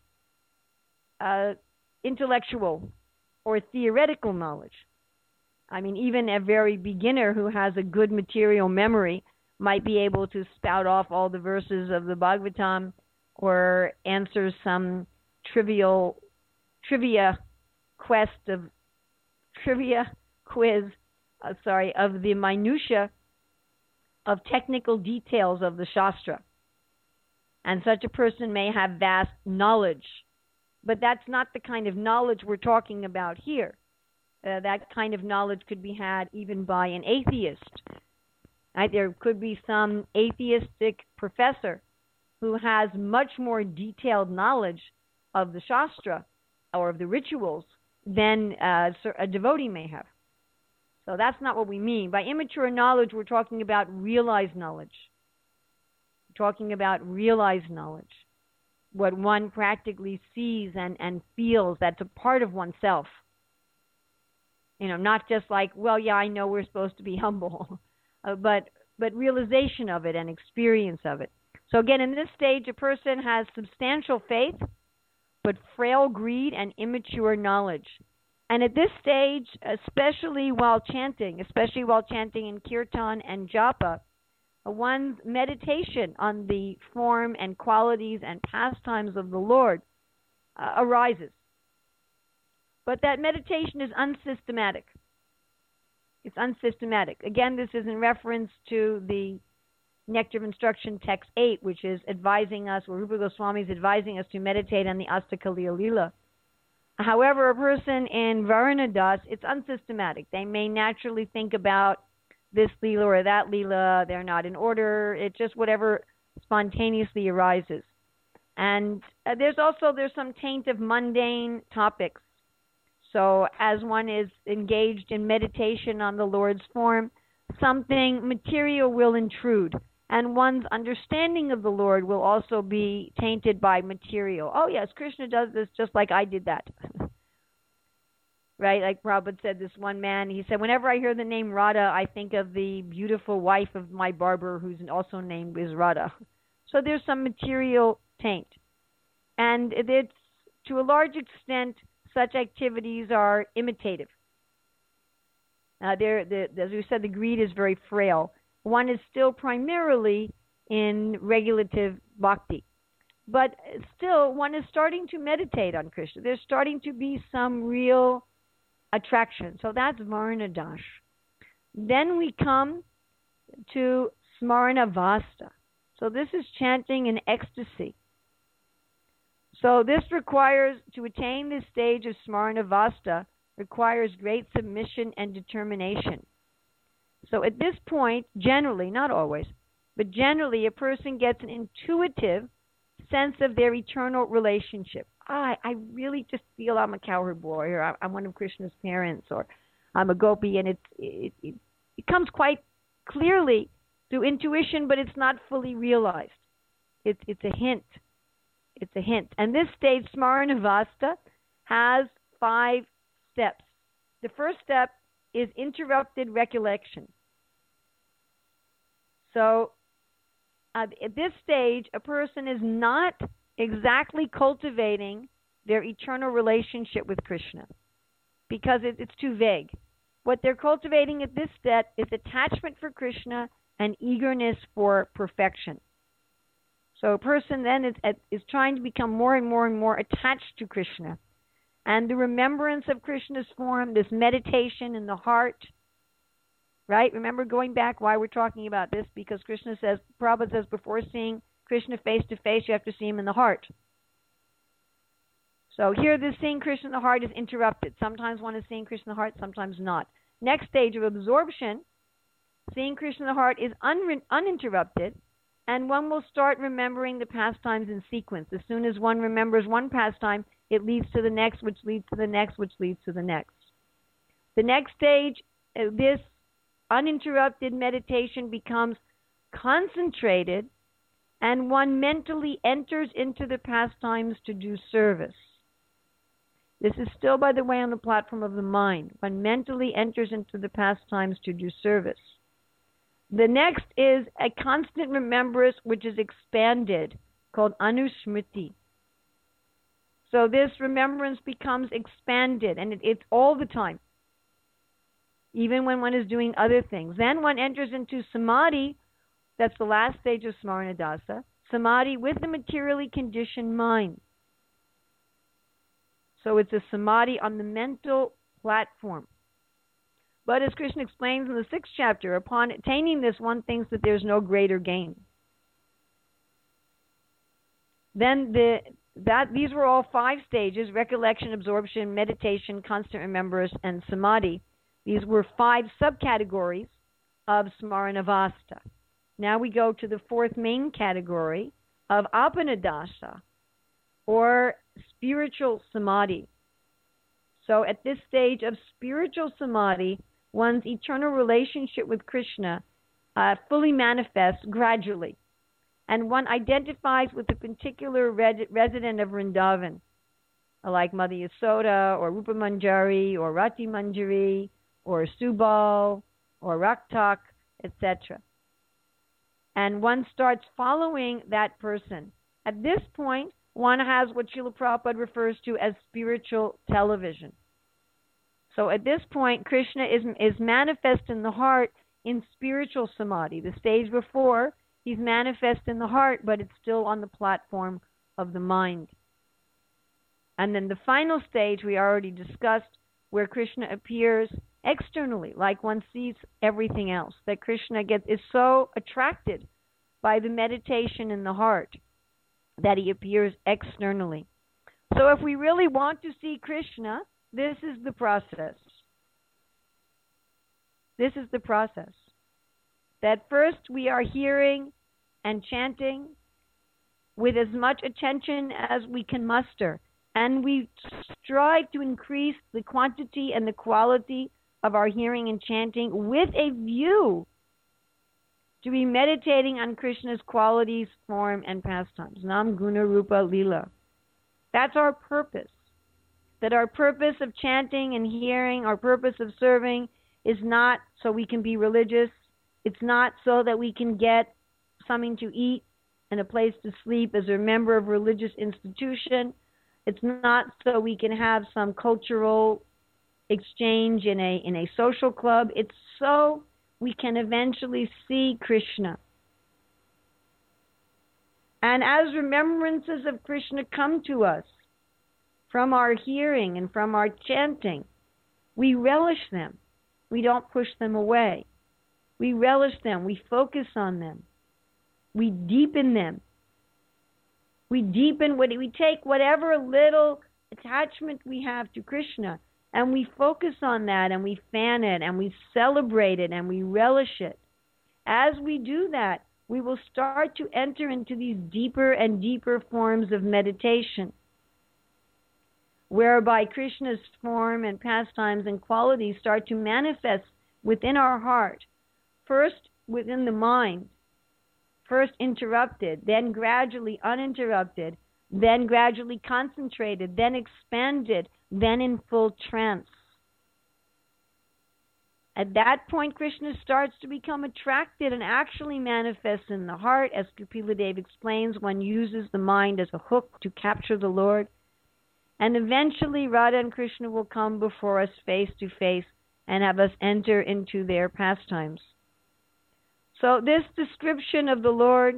intellectual or theoretical knowledge. I mean, even a very beginner who has a good material memory might be able to spout off all the verses of the Bhagavatam or answer some trivia quiz of the minutia of technical details of the Shastra. And such a person may have vast knowledge. But that's not the kind of knowledge we're talking about here. That kind of knowledge could be had even by an atheist. Right? There could be some atheistic professor who has much more detailed knowledge of the Shastra or of the rituals than a devotee may have. So that's not what we mean. By immature knowledge, we're talking about realized knowledge. We're talking about realized knowledge. What one practically sees and feels that's a part of oneself. Not just like, well, yeah, I know we're supposed to be humble, but realization of it and experience of it. So again, in this stage, a person has substantial faith, but frail greed and immature knowledge. And at this stage, especially while chanting in kirtan and japa, one's meditation on the form and qualities and pastimes of the Lord arises. But that meditation is unsystematic. It's unsystematic. Again, this is in reference to the Nectar of Instruction, Text 8, which is advising us, or Rupa Goswami is advising us to meditate on the Astakaliya Lila. However, a person in Varanadas, it's unsystematic. They may naturally think about this Leela or that Leela. They're not in order. It's just whatever spontaneously arises. And there's some taint of mundane topics. So as one is engaged in meditation on the Lord's form, something material will intrude. And one's understanding of the Lord will also be tainted by material. Oh, yes, Krishna does this just like I did that. Right? Like Prabhupada said, this one man, he said, whenever I hear the name Radha, I think of the beautiful wife of my barber who's also named is Radha. So there's some material taint. And it's, to a large extent, such activities are imitative. As we said, the greed is very frail. One is still primarily in regulative bhakti. But still, one is starting to meditate on Krishna. There's starting to be some real attraction. So that's Varnadash. Then we come to Smarana Vasta. So this is chanting in ecstasy. So this requires, to attain this stage of Smarana Vasta, requires great submission and determination. So at this point, generally, not always, but generally a person gets an intuitive sense of their eternal relationship. I really just feel I'm a cowherd boy, or I'm one of Krishna's parents, or I'm a gopi, and it comes quite clearly through intuition, but it's not fully realized. It's a hint. It's a hint. And this stage, Smarana Vasta, has 5 steps. The first step is interrupted recollection. So at this stage, a person is not exactly cultivating their eternal relationship with Krishna because it's too vague. What they're cultivating at this step is attachment for Krishna and eagerness for perfection. So a person then is trying to become more and more and more attached to Krishna. And the remembrance of Krishna's form, this meditation in the heart, right? Remember, going back why we're talking about this, because Krishna says, Prabhupada says, before seeing Krishna face to face, you have to see him in the heart. So here, this seeing Krishna in the heart is interrupted. Sometimes one is seeing Krishna in the heart, sometimes not. Next stage of absorption, seeing Krishna in the heart is uninterrupted, and one will start remembering the pastimes in sequence. As soon as one remembers one pastime, it leads to the next, which leads to the next, which leads to the next. The next stage, this uninterrupted meditation becomes concentrated, and one mentally enters into the pastimes to do service. This is still, by the way, on the platform of the mind. One mentally enters into the pastimes to do service. The next is a constant remembrance, which is expanded, called anusmriti. So this remembrance becomes expanded, and it's all the time, even when one is doing other things. Then one enters into samadhi. That's the last stage of Smarana Dasa. Samadhi with the materially conditioned mind. So it's a samadhi on the mental platform. But as Krishna explains in the 6th chapter, upon attaining this, one thinks that there's no greater gain. Then these were all 5 stages: recollection, absorption, meditation, constant remembrance, and samadhi. These were 5 subcategories of Smarana Vasta. Now we go to the 4th main category of Apanadasa, or spiritual samadhi. So at this stage of spiritual samadhi, one's eternal relationship with Krishna fully manifests gradually. And one identifies with a particular resident of Vrindavan, like Mother Yasoda, or Rupa Manjari, or Rati Manjari, or Subal, or Raktak, etc. And one starts following that person. At this point, one has what Srila Prabhupada refers to as spiritual television. So at this point, Krishna is manifest in the heart in spiritual samadhi. The stage before, he's manifest in the heart, but it's still on the platform of the mind. And then the final stage we already discussed, where Krishna appears externally, like one sees everything else. That Krishna is so attracted by the meditation in the heart that he appears externally. So if we really want to see Krishna, this is the process. This is the process. That first we are hearing and chanting with as much attention as we can muster. And we strive to increase the quantity and the quality of our hearing and chanting with a view to be meditating on Krishna's qualities, form, and pastimes. Nam Guna Rupa Lila. That's our purpose. That our purpose of chanting and hearing, our purpose of serving, is not so we can be religious. It's not so that we can get something to eat and a place to sleep as a member of a religious institution. It's not so we can have some cultural exchange in a social club. It's so we can eventually see Krishna. And as remembrances of Krishna come to us from our hearing and from our chanting, we relish them. We don't push them away. We relish them. We focus on them. We deepen them. We take whatever little attachment we have to Krishna, and we focus on that, and we fan it, and we celebrate it, and we relish it. As we do that, we will start to enter into these deeper and deeper forms of meditation, whereby Krishna's form and pastimes and qualities start to manifest within our heart, first within the mind, first interrupted, then gradually uninterrupted, then gradually concentrated, then expanded, then in full trance. At that point, Krishna starts to become attracted and actually manifests in the heart. As Kapila Dev explains, one uses the mind as a hook to capture the Lord. And eventually Radha and Krishna will come before us face to face and have us enter into their pastimes. So this description of the Lord,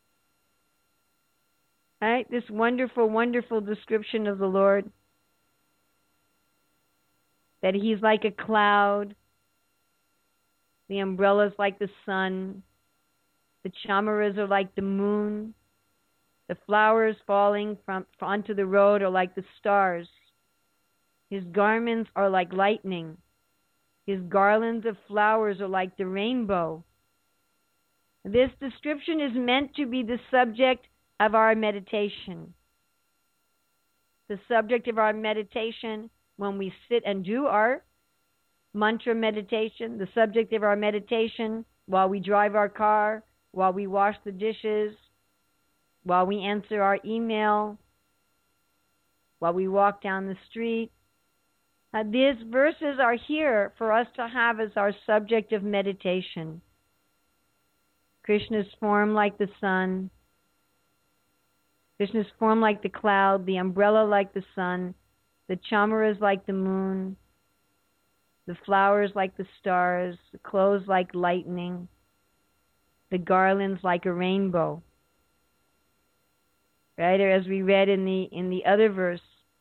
right, this wonderful, wonderful description of the Lord, that he's like a cloud, the umbrellas like the sun, the chamaras are like the moon, the flowers falling onto the road are like the stars, his garments are like lightning, his garlands of flowers are like the rainbow. This description is meant to be the subject of our meditation. The subject of our meditation when we sit and do our mantra meditation, the subject of our meditation while we drive our car, while we wash the dishes, while we answer our email, while we walk down the street. These verses are here for us to have as our subject of meditation. Krishna's form like the sun, Krishna's form like the cloud, the umbrella like the sun, the chamaras like the moon, the flowers like the stars, the clothes like lightning, the garlands like a rainbow. Right? Or as we read in the other verse,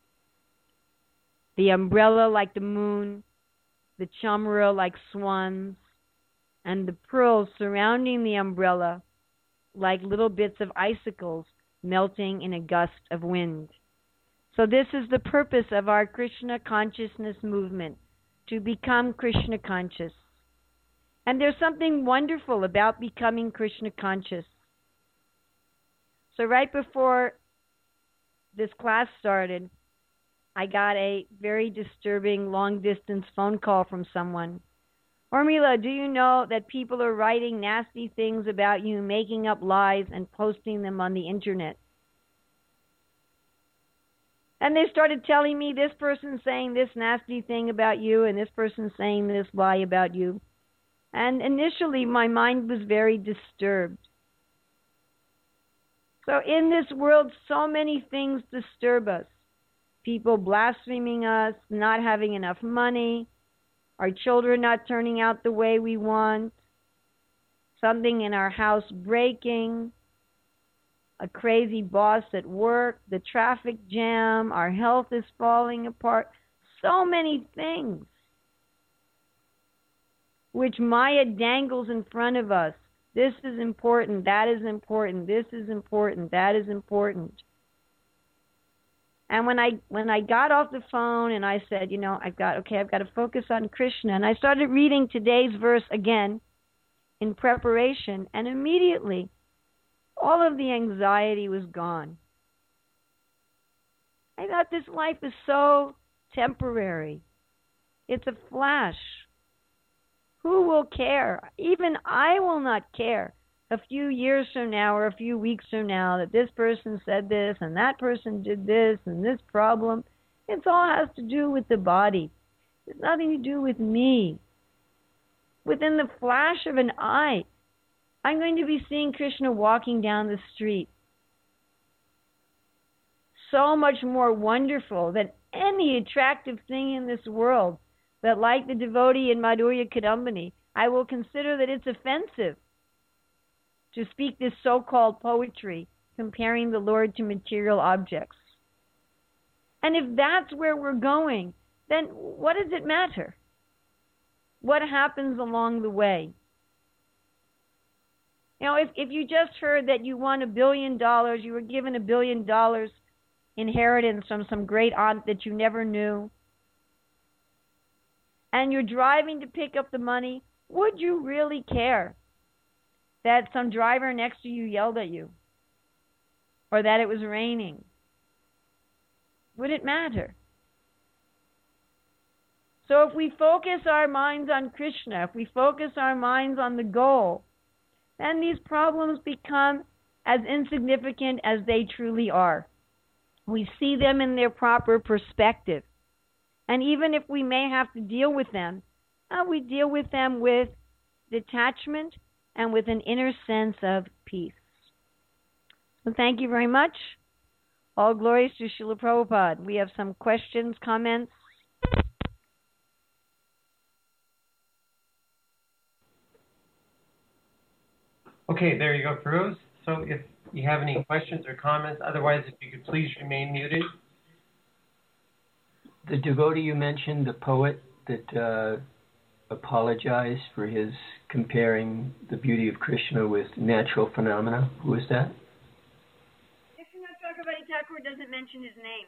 the umbrella like the moon, the chamara like swans, and the pearls surrounding the umbrella like little bits of icicles melting in a gust of wind. So this is the purpose of our Krishna consciousness movement, to become Krishna conscious. And there's something wonderful about becoming Krishna conscious. So right before this class started, I got a very disturbing long-distance phone call from someone. Urmila, do you know that people are writing nasty things about you, making up lies, and posting them on the internet? And they started telling me this person's saying this nasty thing about you, and this person's saying this lie about you. And initially, my mind was very disturbed. So in this world, so many things disturb us. People blaspheming us, not having enough money, our children not turning out the way we want, something in our house breaking, a crazy boss at work, the traffic jam, our health is falling apart. So many things which Maya dangles in front of us. This is important, that is important, this is important, that is important. And when I got off the phone and I said, I've got to focus on Krishna, and I started reading today's verse again in preparation, and immediately all of the anxiety was gone. I thought this life is so temporary. It's a flash. Who will care? Even I will not care a few years from now or a few weeks from now that this person said this and that person did this and this problem. It all has to do with the body. It's nothing to do with me. Within the flash of an eye, I'm going to be seeing Krishna walking down the street. So much more wonderful than any attractive thing in this world. That, like the devotee in Madhurya Kadambini, I will consider that it's offensive to speak this so-called poetry comparing the Lord to material objects. And if that's where we're going, then what does it matter? What happens along the way? If you just heard that you won $1 billion, you were given $1 billion inheritance from some great aunt that you never knew, and you're driving to pick up the money, would you really care that some driver next to you yelled at you? Or that it was raining? Would it matter? So if we focus our minds on Krishna, if we focus our minds on the goal, then these problems become as insignificant as they truly are. We see them in their proper perspective. And even if we may have to deal with them, we deal with them with detachment and with an inner sense of peace. So thank you very much. All glories to Srila Prabhupada. We have some questions, comments. Okay, there you go, Feroz. So if you have any questions or comments, otherwise if you could please remain muted. The devotee you mentioned, the poet that apologized for his comparing the beauty of Krishna with natural phenomena, who is that? Krishna Chakravarti Thakur doesn't mention his name.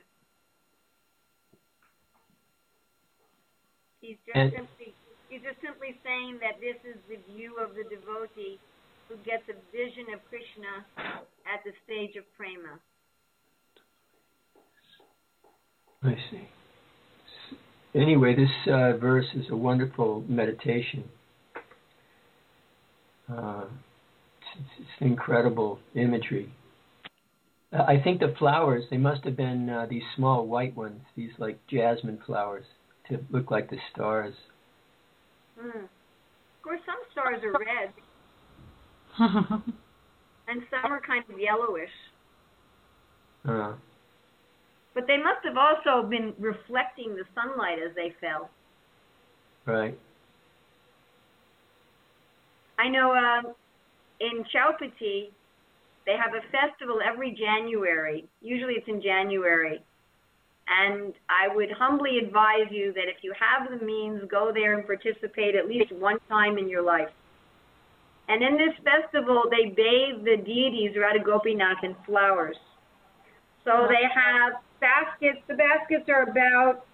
He's just simply saying that this is the view of the devotee who gets a vision of Krishna at the stage of prema. I see. Anyway, this verse is a wonderful meditation. It's incredible imagery. I think the flowers, they must have been these small white ones, these like jasmine flowers, to look like the stars. Of course, some stars are red. And some are kind of yellowish. But they must have also been reflecting the sunlight as they fell. Right. I know in Chaupati, they have a festival every January. Usually it's in January. And I would humbly advise you that if you have the means, go there and participate at least one time in your life. And in this festival, they bathe the deities, Radha Gopinath, in flowers. So they have baskets. The baskets are about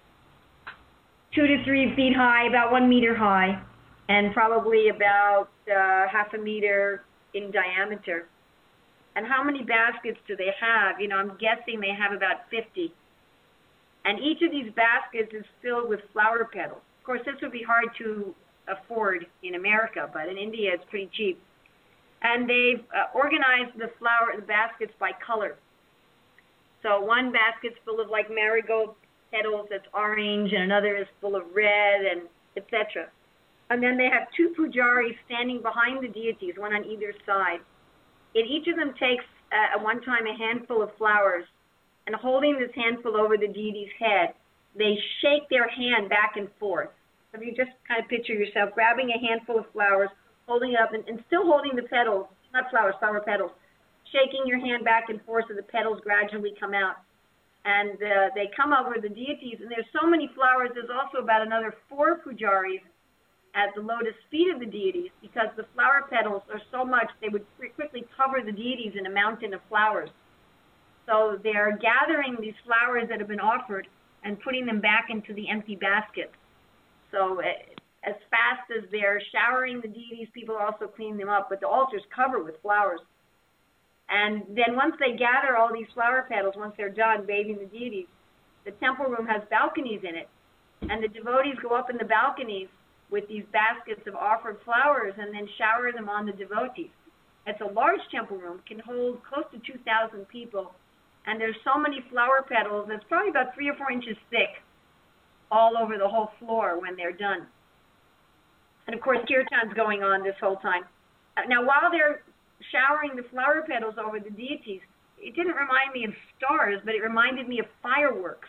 2 to 3 feet high, about 1 meter high, and probably about half a meter in diameter. And how many baskets do they have? I'm guessing they have about 50. And each of these baskets is filled with flower petals. Of course, this would be hard to afford in America, but in India it's pretty cheap. And they've organized the baskets by color. So one basket's full of like marigold petals that's orange, and another is full of red, and etc. And then they have 2 pujaris standing behind the deities, one on either side. And each of them takes at one time a handful of flowers, and holding this handful over the deity's head, they shake their hand back and forth. So if you just kind of picture yourself grabbing a handful of flowers, holding it up, and still holding the petals, not flowers, flower petals, shaking your hand back and forth so the petals gradually come out. And they come over the deities, and there's so many flowers, there's also about another 4 pujaris at the lotus feet of the deities, because the flower petals are so much, they would quickly cover the deities in a mountain of flowers. So they're gathering these flowers that have been offered and putting them back into the empty basket. So as fast as they're showering the deities, people also clean them up, but the altar's covered with flowers. And then once they gather all these flower petals, once they're done bathing the deities, the temple room has balconies in it, and the devotees go up in the balconies with these baskets of offered flowers and then shower them on the devotees. It's a large temple room, can hold close to 2,000 people, and there's so many flower petals, it's probably about 3 or 4 inches thick all over the whole floor when they're done. And of course, kirtan's going on this whole time. Now, while they're showering the flower petals over the deities, it didn't remind me of stars, but it reminded me of fireworks.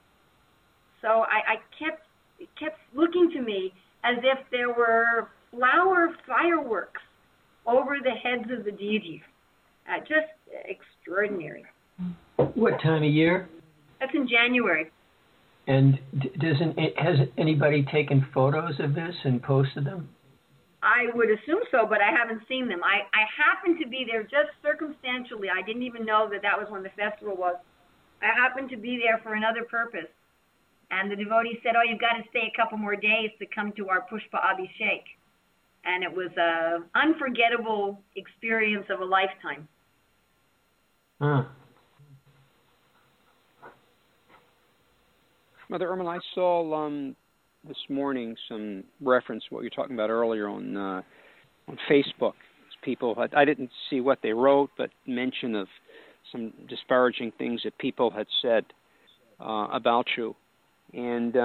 So it kept looking to me as if there were flower fireworks over the heads of the deities. Just extraordinary. What time of year? That's in January. And has anybody taken photos of this and posted them? I would assume so, but I haven't seen them. I happened to be there just circumstantially. I didn't even know that was when the festival was. I happened to be there for another purpose. And the devotee said, you've got to stay a couple more days to come to our Pushpa Abhishek. And it was an unforgettable experience of a lifetime. Huh. Mother Irma, I saw this morning some reference to what you were talking about earlier on Facebook. People I didn't see what they wrote, but mention of some disparaging things that people had said about you, and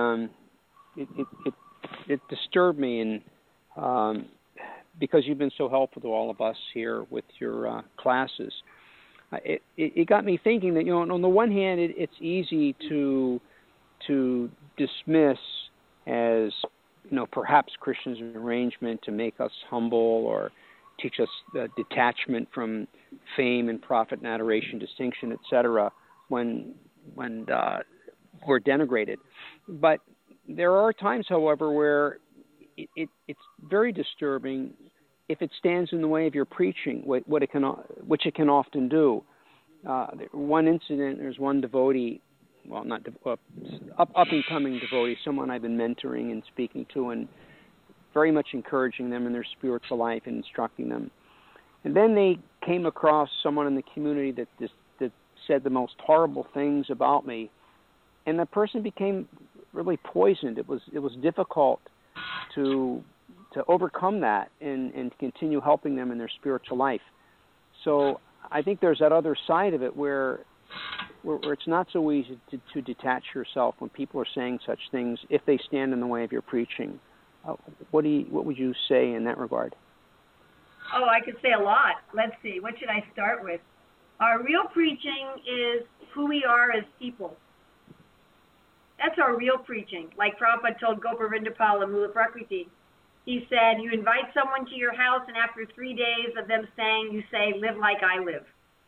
it disturbed me, and because you've been so helpful to all of us here with your classes, it got me thinking that on the one hand it's easy to dismiss as perhaps Krishna's arrangement to make us humble or teach us detachment from fame and profit and adoration, distinction, etc. when we're denigrated. But there are times, however, where it's very disturbing if it stands in the way of your preaching, which it can often do. One incident, there's one devotee, well, not up-and-coming devotee, someone I've been mentoring and speaking to and very much encouraging them in their spiritual life and instructing them. And then they came across someone in the community that said the most horrible things about me, and the person became really poisoned. It was difficult to overcome that and continue helping them in their spiritual life. So I think there's that other side of it where it's not so easy to detach yourself when people are saying such things if they stand in the way of your preaching. What would you say in that regard? Oh, I could say a lot. Let's see. What should I start with? Our real preaching is who we are as people. That's our real preaching. Like Prabhupada told Gopur Vrindapal and Mula Prakriti. He said, you invite someone to your house, and after 3 days of them staying, you say, live like I live.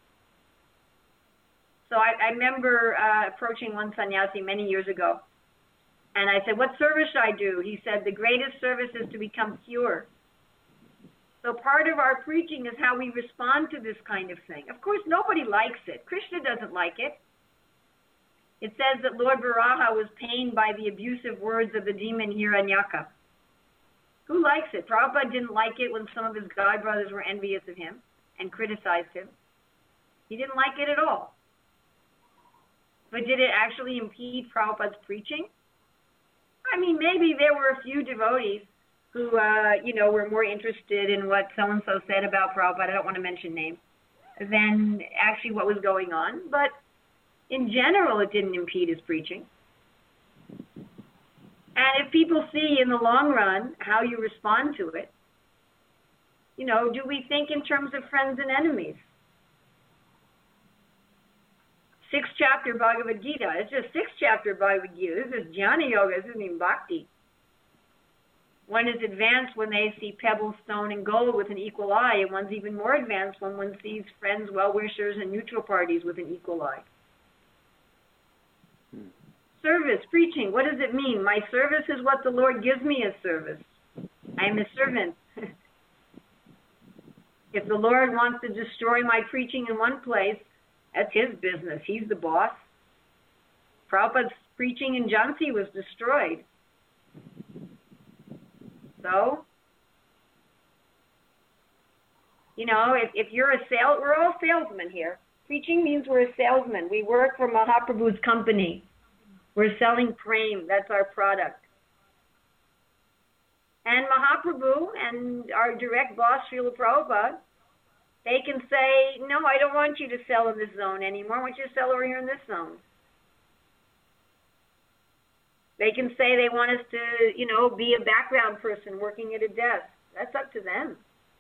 So I remember approaching one sannyasi many years ago, and I said, what service should I do? He said, the greatest service is to become pure. So part of our preaching is how we respond to this kind of thing. Of course, nobody likes it. Krishna doesn't like it. It says that Lord Varaha was pained by the abusive words of the demon Hiranyaka. Who likes it? Prabhupada didn't like it when some of his god brothers were envious of him and criticized him. He didn't like it at all. But did it actually impede Prabhupada's preaching? I mean, maybe there were a few devotees who, were more interested in what so-and-so said about Prabhupada, I don't want to mention names, than actually what was going on. But in general, it didn't impede his preaching. And if people see in the long run how you respond to it, do we think in terms of friends and enemies? chapter Bhagavad Gita. It's just 6th chapter Bhagavad Gita. This is Jnana Yoga. This isn't even Bhakti. One is advanced when they see pebble, stone, and gold with an equal eye, and one's even more advanced when one sees friends, well-wishers, and neutral parties with an equal eye. Service, preaching, what does it mean? My service is what the Lord gives me as service. I am His servant. If the Lord wants to destroy my preaching in one place, that's His business. He's the boss. Prabhupada's preaching in Jhansi was destroyed. So, you know, if you're we're all salesmen here. Preaching means we're a salesman. We work for Mahaprabhu's company. We're selling Prem. That's our product. And Mahaprabhu and our direct boss, Srila Prabhupada, they can say, no, I don't want you to sell in this zone anymore. I want you to sell over here in this zone. They can say they want us to, you know, be a background person working at a desk. That's up to them.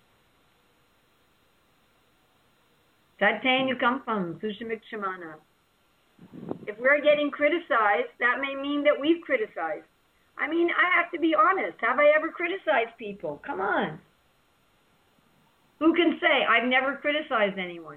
If we're getting criticized, that may mean that we've criticized. I mean, I have to be honest. Have I ever criticized people? Come on. Who can say, I've never criticized anyone?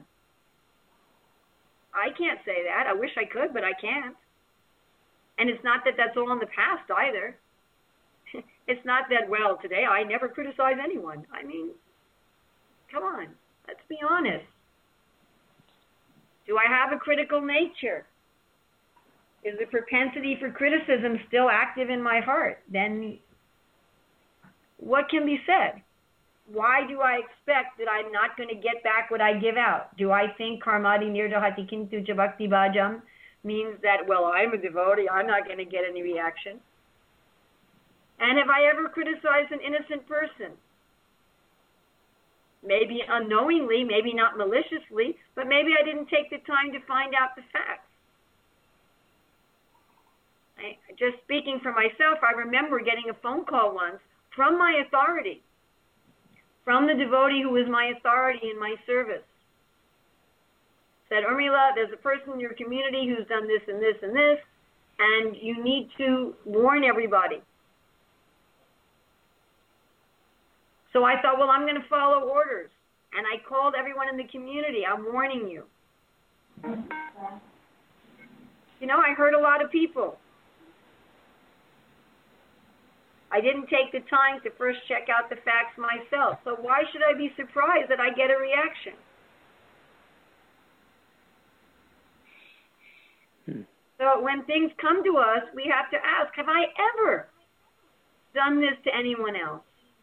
I can't say that. I wish I could, but I can't. And it's not that that's all in the past either. It's not that, well, today I never criticize anyone. I mean, come on. Let's be honest. Do I have a critical nature? Is the propensity for criticism still active in my heart? Then what can be said? Why do I expect that I'm not going to get back what I give out? Do I think karmadi nirdahati kintu cha bhakti bhajam means that, well, I'm a devotee, I'm not going to get any reaction? And have I ever criticized an innocent person? Maybe unknowingly, maybe not maliciously, but maybe I didn't take the time to find out the facts. Just speaking for myself, I remember getting a phone call once from my authority, from the devotee who was my authority in my service. Said, Urmila, there's a person in your community who's done this and this and this, and you need to warn everybody. So I thought, well, I'm going to follow orders. And I called everyone in the community. I'm warning you. You know, I heard a lot of people. I didn't take the time to first check out the facts myself. So why should I be surprised that I get a reaction? So when things come to us, we have to ask, have I ever done this to anyone else?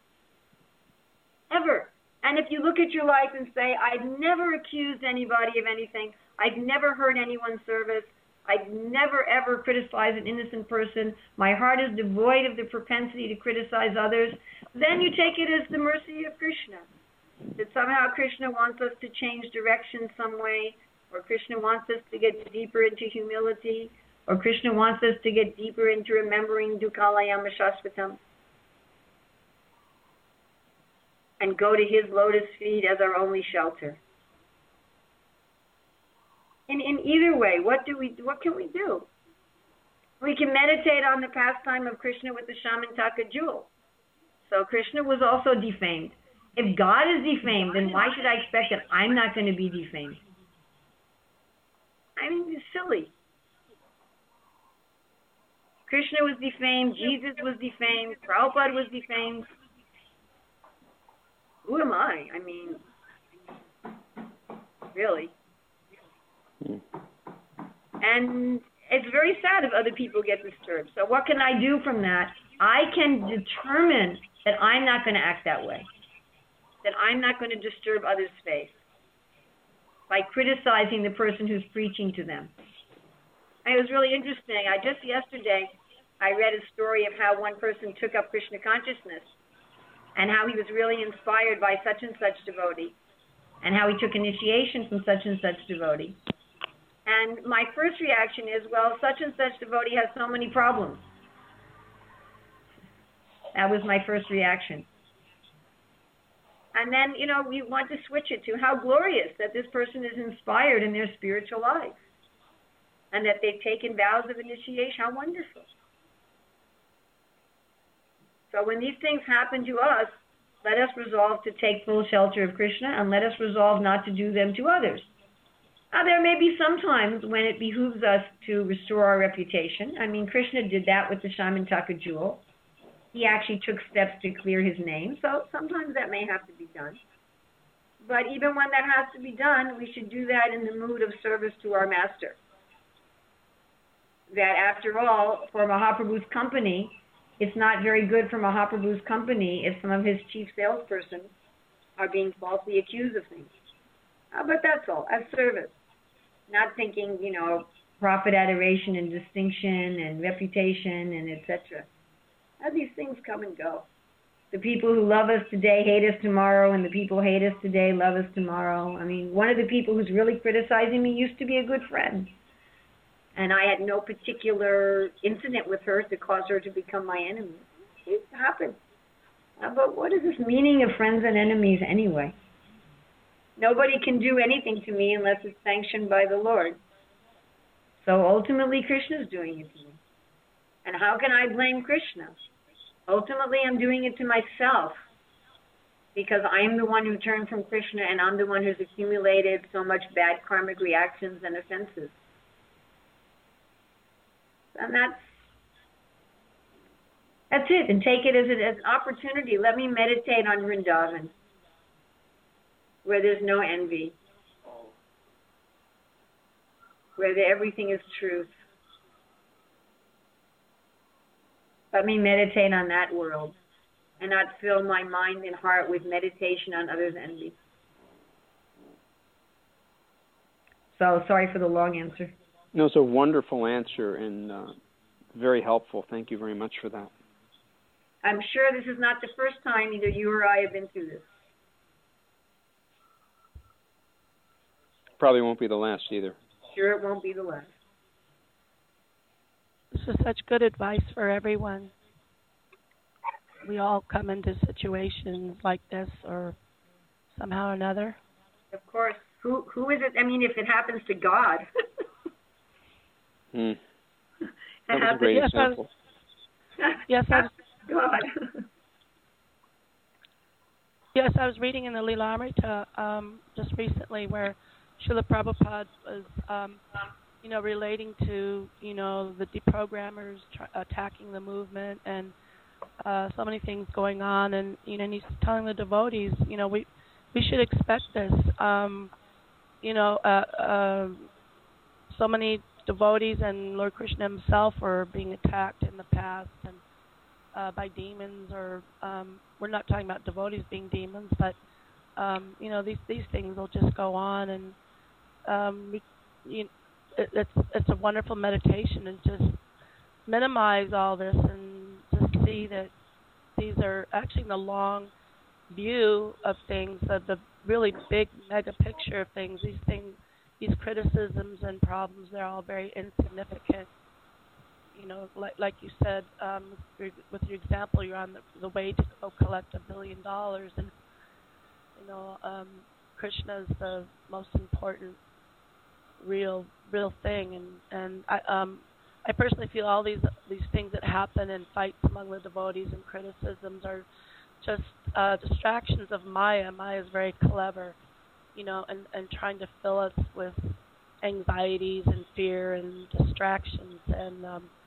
Ever. And if you look at your life and say, I've never accused anybody of anything, I've never hurt anyone's service, I've never ever criticized an innocent person, my heart is devoid of the propensity to criticize others, then you take it as the mercy of Krishna. That somehow Krishna wants us to change direction some way, or Krishna wants us to get deeper into humility, or Krishna wants us to get deeper into remembering Dukkalayam Shashvatam, and go to His lotus feet as our only shelter. In either way, what can we do? We can meditate on the pastime of Krishna with the Shamantaka jewel. So Krishna was also defamed. If God is defamed, then why should I expect that I'm not going to be defamed? I mean, it's silly. Krishna was defamed, Jesus was defamed, Prabhupada was defamed. Who am I? I mean, really. And it's very sad if other people get disturbed. So what can I do from that? I can determine that I'm not going to act that way, that I'm not going to disturb others' faith by criticizing the person who's preaching to them. And it was really interesting. Just yesterday, I read a story of how one person took up Krishna consciousness and how he was really inspired by such and such devotee and how he took initiation from such and such devotee. And my first reaction is, well, such and such devotee has so many problems. That was my first reaction. And then, we want to switch it to how glorious that this person is inspired in their spiritual life. and that they've taken vows of initiation. How wonderful. So when these things happen to us, let us resolve to take full shelter of Krishna, and let us resolve not to do them to others. Now, there may be some times when it behooves us to restore our reputation. I mean, Krishna did that with the Shamantaka jewel. He actually took steps to clear his name, so sometimes that may have to be done. But even when that has to be done, we should do that in the mood of service to our master. That after all, for Mahaprabhu's company, it's not very good for Mahaprabhu's company if some of his chief salespersons are being falsely accused of things. But that's all, as service. Not thinking, profit adoration and distinction and reputation and etc. These things come and go. The people who love us today hate us tomorrow, and the people who hate us today love us tomorrow. I mean, one of the people who's really criticizing me used to be a good friend. And I had no particular incident with her to cause her to become my enemy. It happened. But what is this meaning of friends and enemies anyway? Nobody can do anything to me unless it's sanctioned by the Lord. So ultimately, Krishna's doing it to me. And how can I blame Krishna? Ultimately, I'm doing it to myself, because I am the one who turned from Krishna, and I'm the one who's accumulated so much bad karmic reactions and offenses. And that's it. And take it as an opportunity. Let me meditate on Vrindavan, where there's no envy, where everything is truth. Let me meditate on that world and not fill my mind and heart with meditation on others' envy. So, sorry for the long answer. No, it's a wonderful answer and very helpful. Thank you very much for that. I'm sure this is not the first time either you or I have been through this. Probably won't be the last either. Sure, it won't be the last. This is such good advice for everyone. We all come into situations like this or somehow or another. Of course. Who is it? I mean, if it happens to God. That was a great example. Yes, God. Yes, I was reading in the Lilamrita just recently where Srila Prabhupada was, relating to, the deprogrammers attacking the movement and so many things going on, and and he's telling the devotees, we should expect this. So many devotees and Lord Krishna himself were being attacked in the past and by demons, or we're not talking about devotees being demons, but these things will just go on, and it's a wonderful meditation and just minimize all this and just see that these are actually in the long view of things, the really big mega picture of things. These criticisms and problems, they're all very insignificant. Like you said, with your example, you're on the way to go collect $1 billion, and Krishna is the most important real thing, and I personally feel all these things that happen and fights among the devotees and criticisms are just distractions of Maya. Maya is very clever, and trying to fill us with anxieties and fear and distractions, and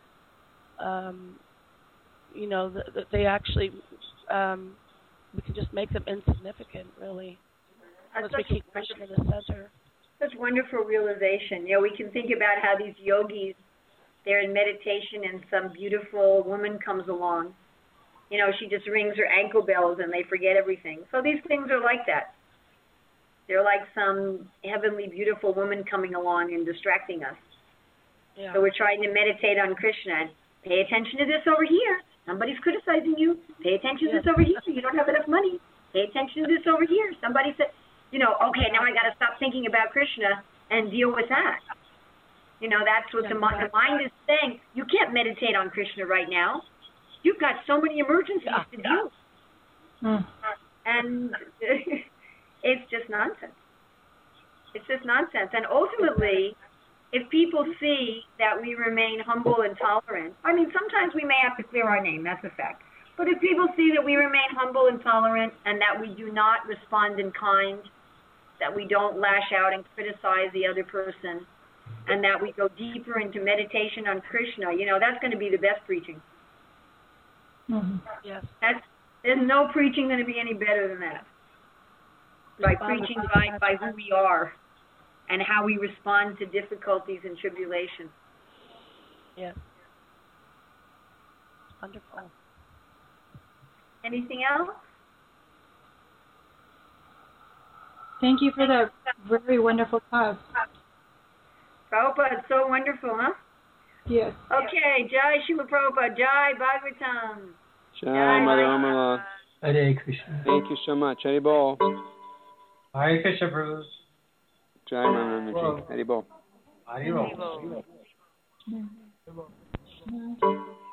they actually we can just make them insignificant, really, unless we keep Krishna in the center. Such wonderful realization. We can think about how these yogis, they're in meditation and some beautiful woman comes along. She just rings her ankle bells and they forget everything. So these things are like that. They're like some heavenly, beautiful woman coming along and distracting us. Yeah. So we're trying to meditate on Krishna. Pay attention to this over here. Somebody's criticizing you. Pay attention to this over here. You don't have enough money. Pay attention to this over here. Somebody said, okay, now I got to stop thinking about Krishna and deal with that. That's what the mind is saying. You can't meditate on Krishna right now. You've got so many emergencies to deal with. And it's just nonsense. It's just nonsense. And ultimately, if people see that we remain humble and tolerant, I mean, sometimes we may have to clear our name, that's a fact. But if people see that we remain humble and tolerant and that we do not respond in kind, that we don't lash out and criticize the other person, and that we go deeper into meditation on Krishna, that's going to be the best preaching. Mm-hmm. Yes. There's no preaching going to be any better than that. By preaching by who we are and how we respond to difficulties and tribulations. Yes. Wonderful. Anything else? Thank you for the very wonderful class. Prabhupada, it's so wonderful, huh? Yes. Okay, Jai Srila Prabhupada, Jai Bhagavatam. Jai Mother Amala. Hare Krishna. Thank you so much. Hari Bol. Hare Krishna, Bruce. Jai Mamaji. Hari Bol. Hari Bol.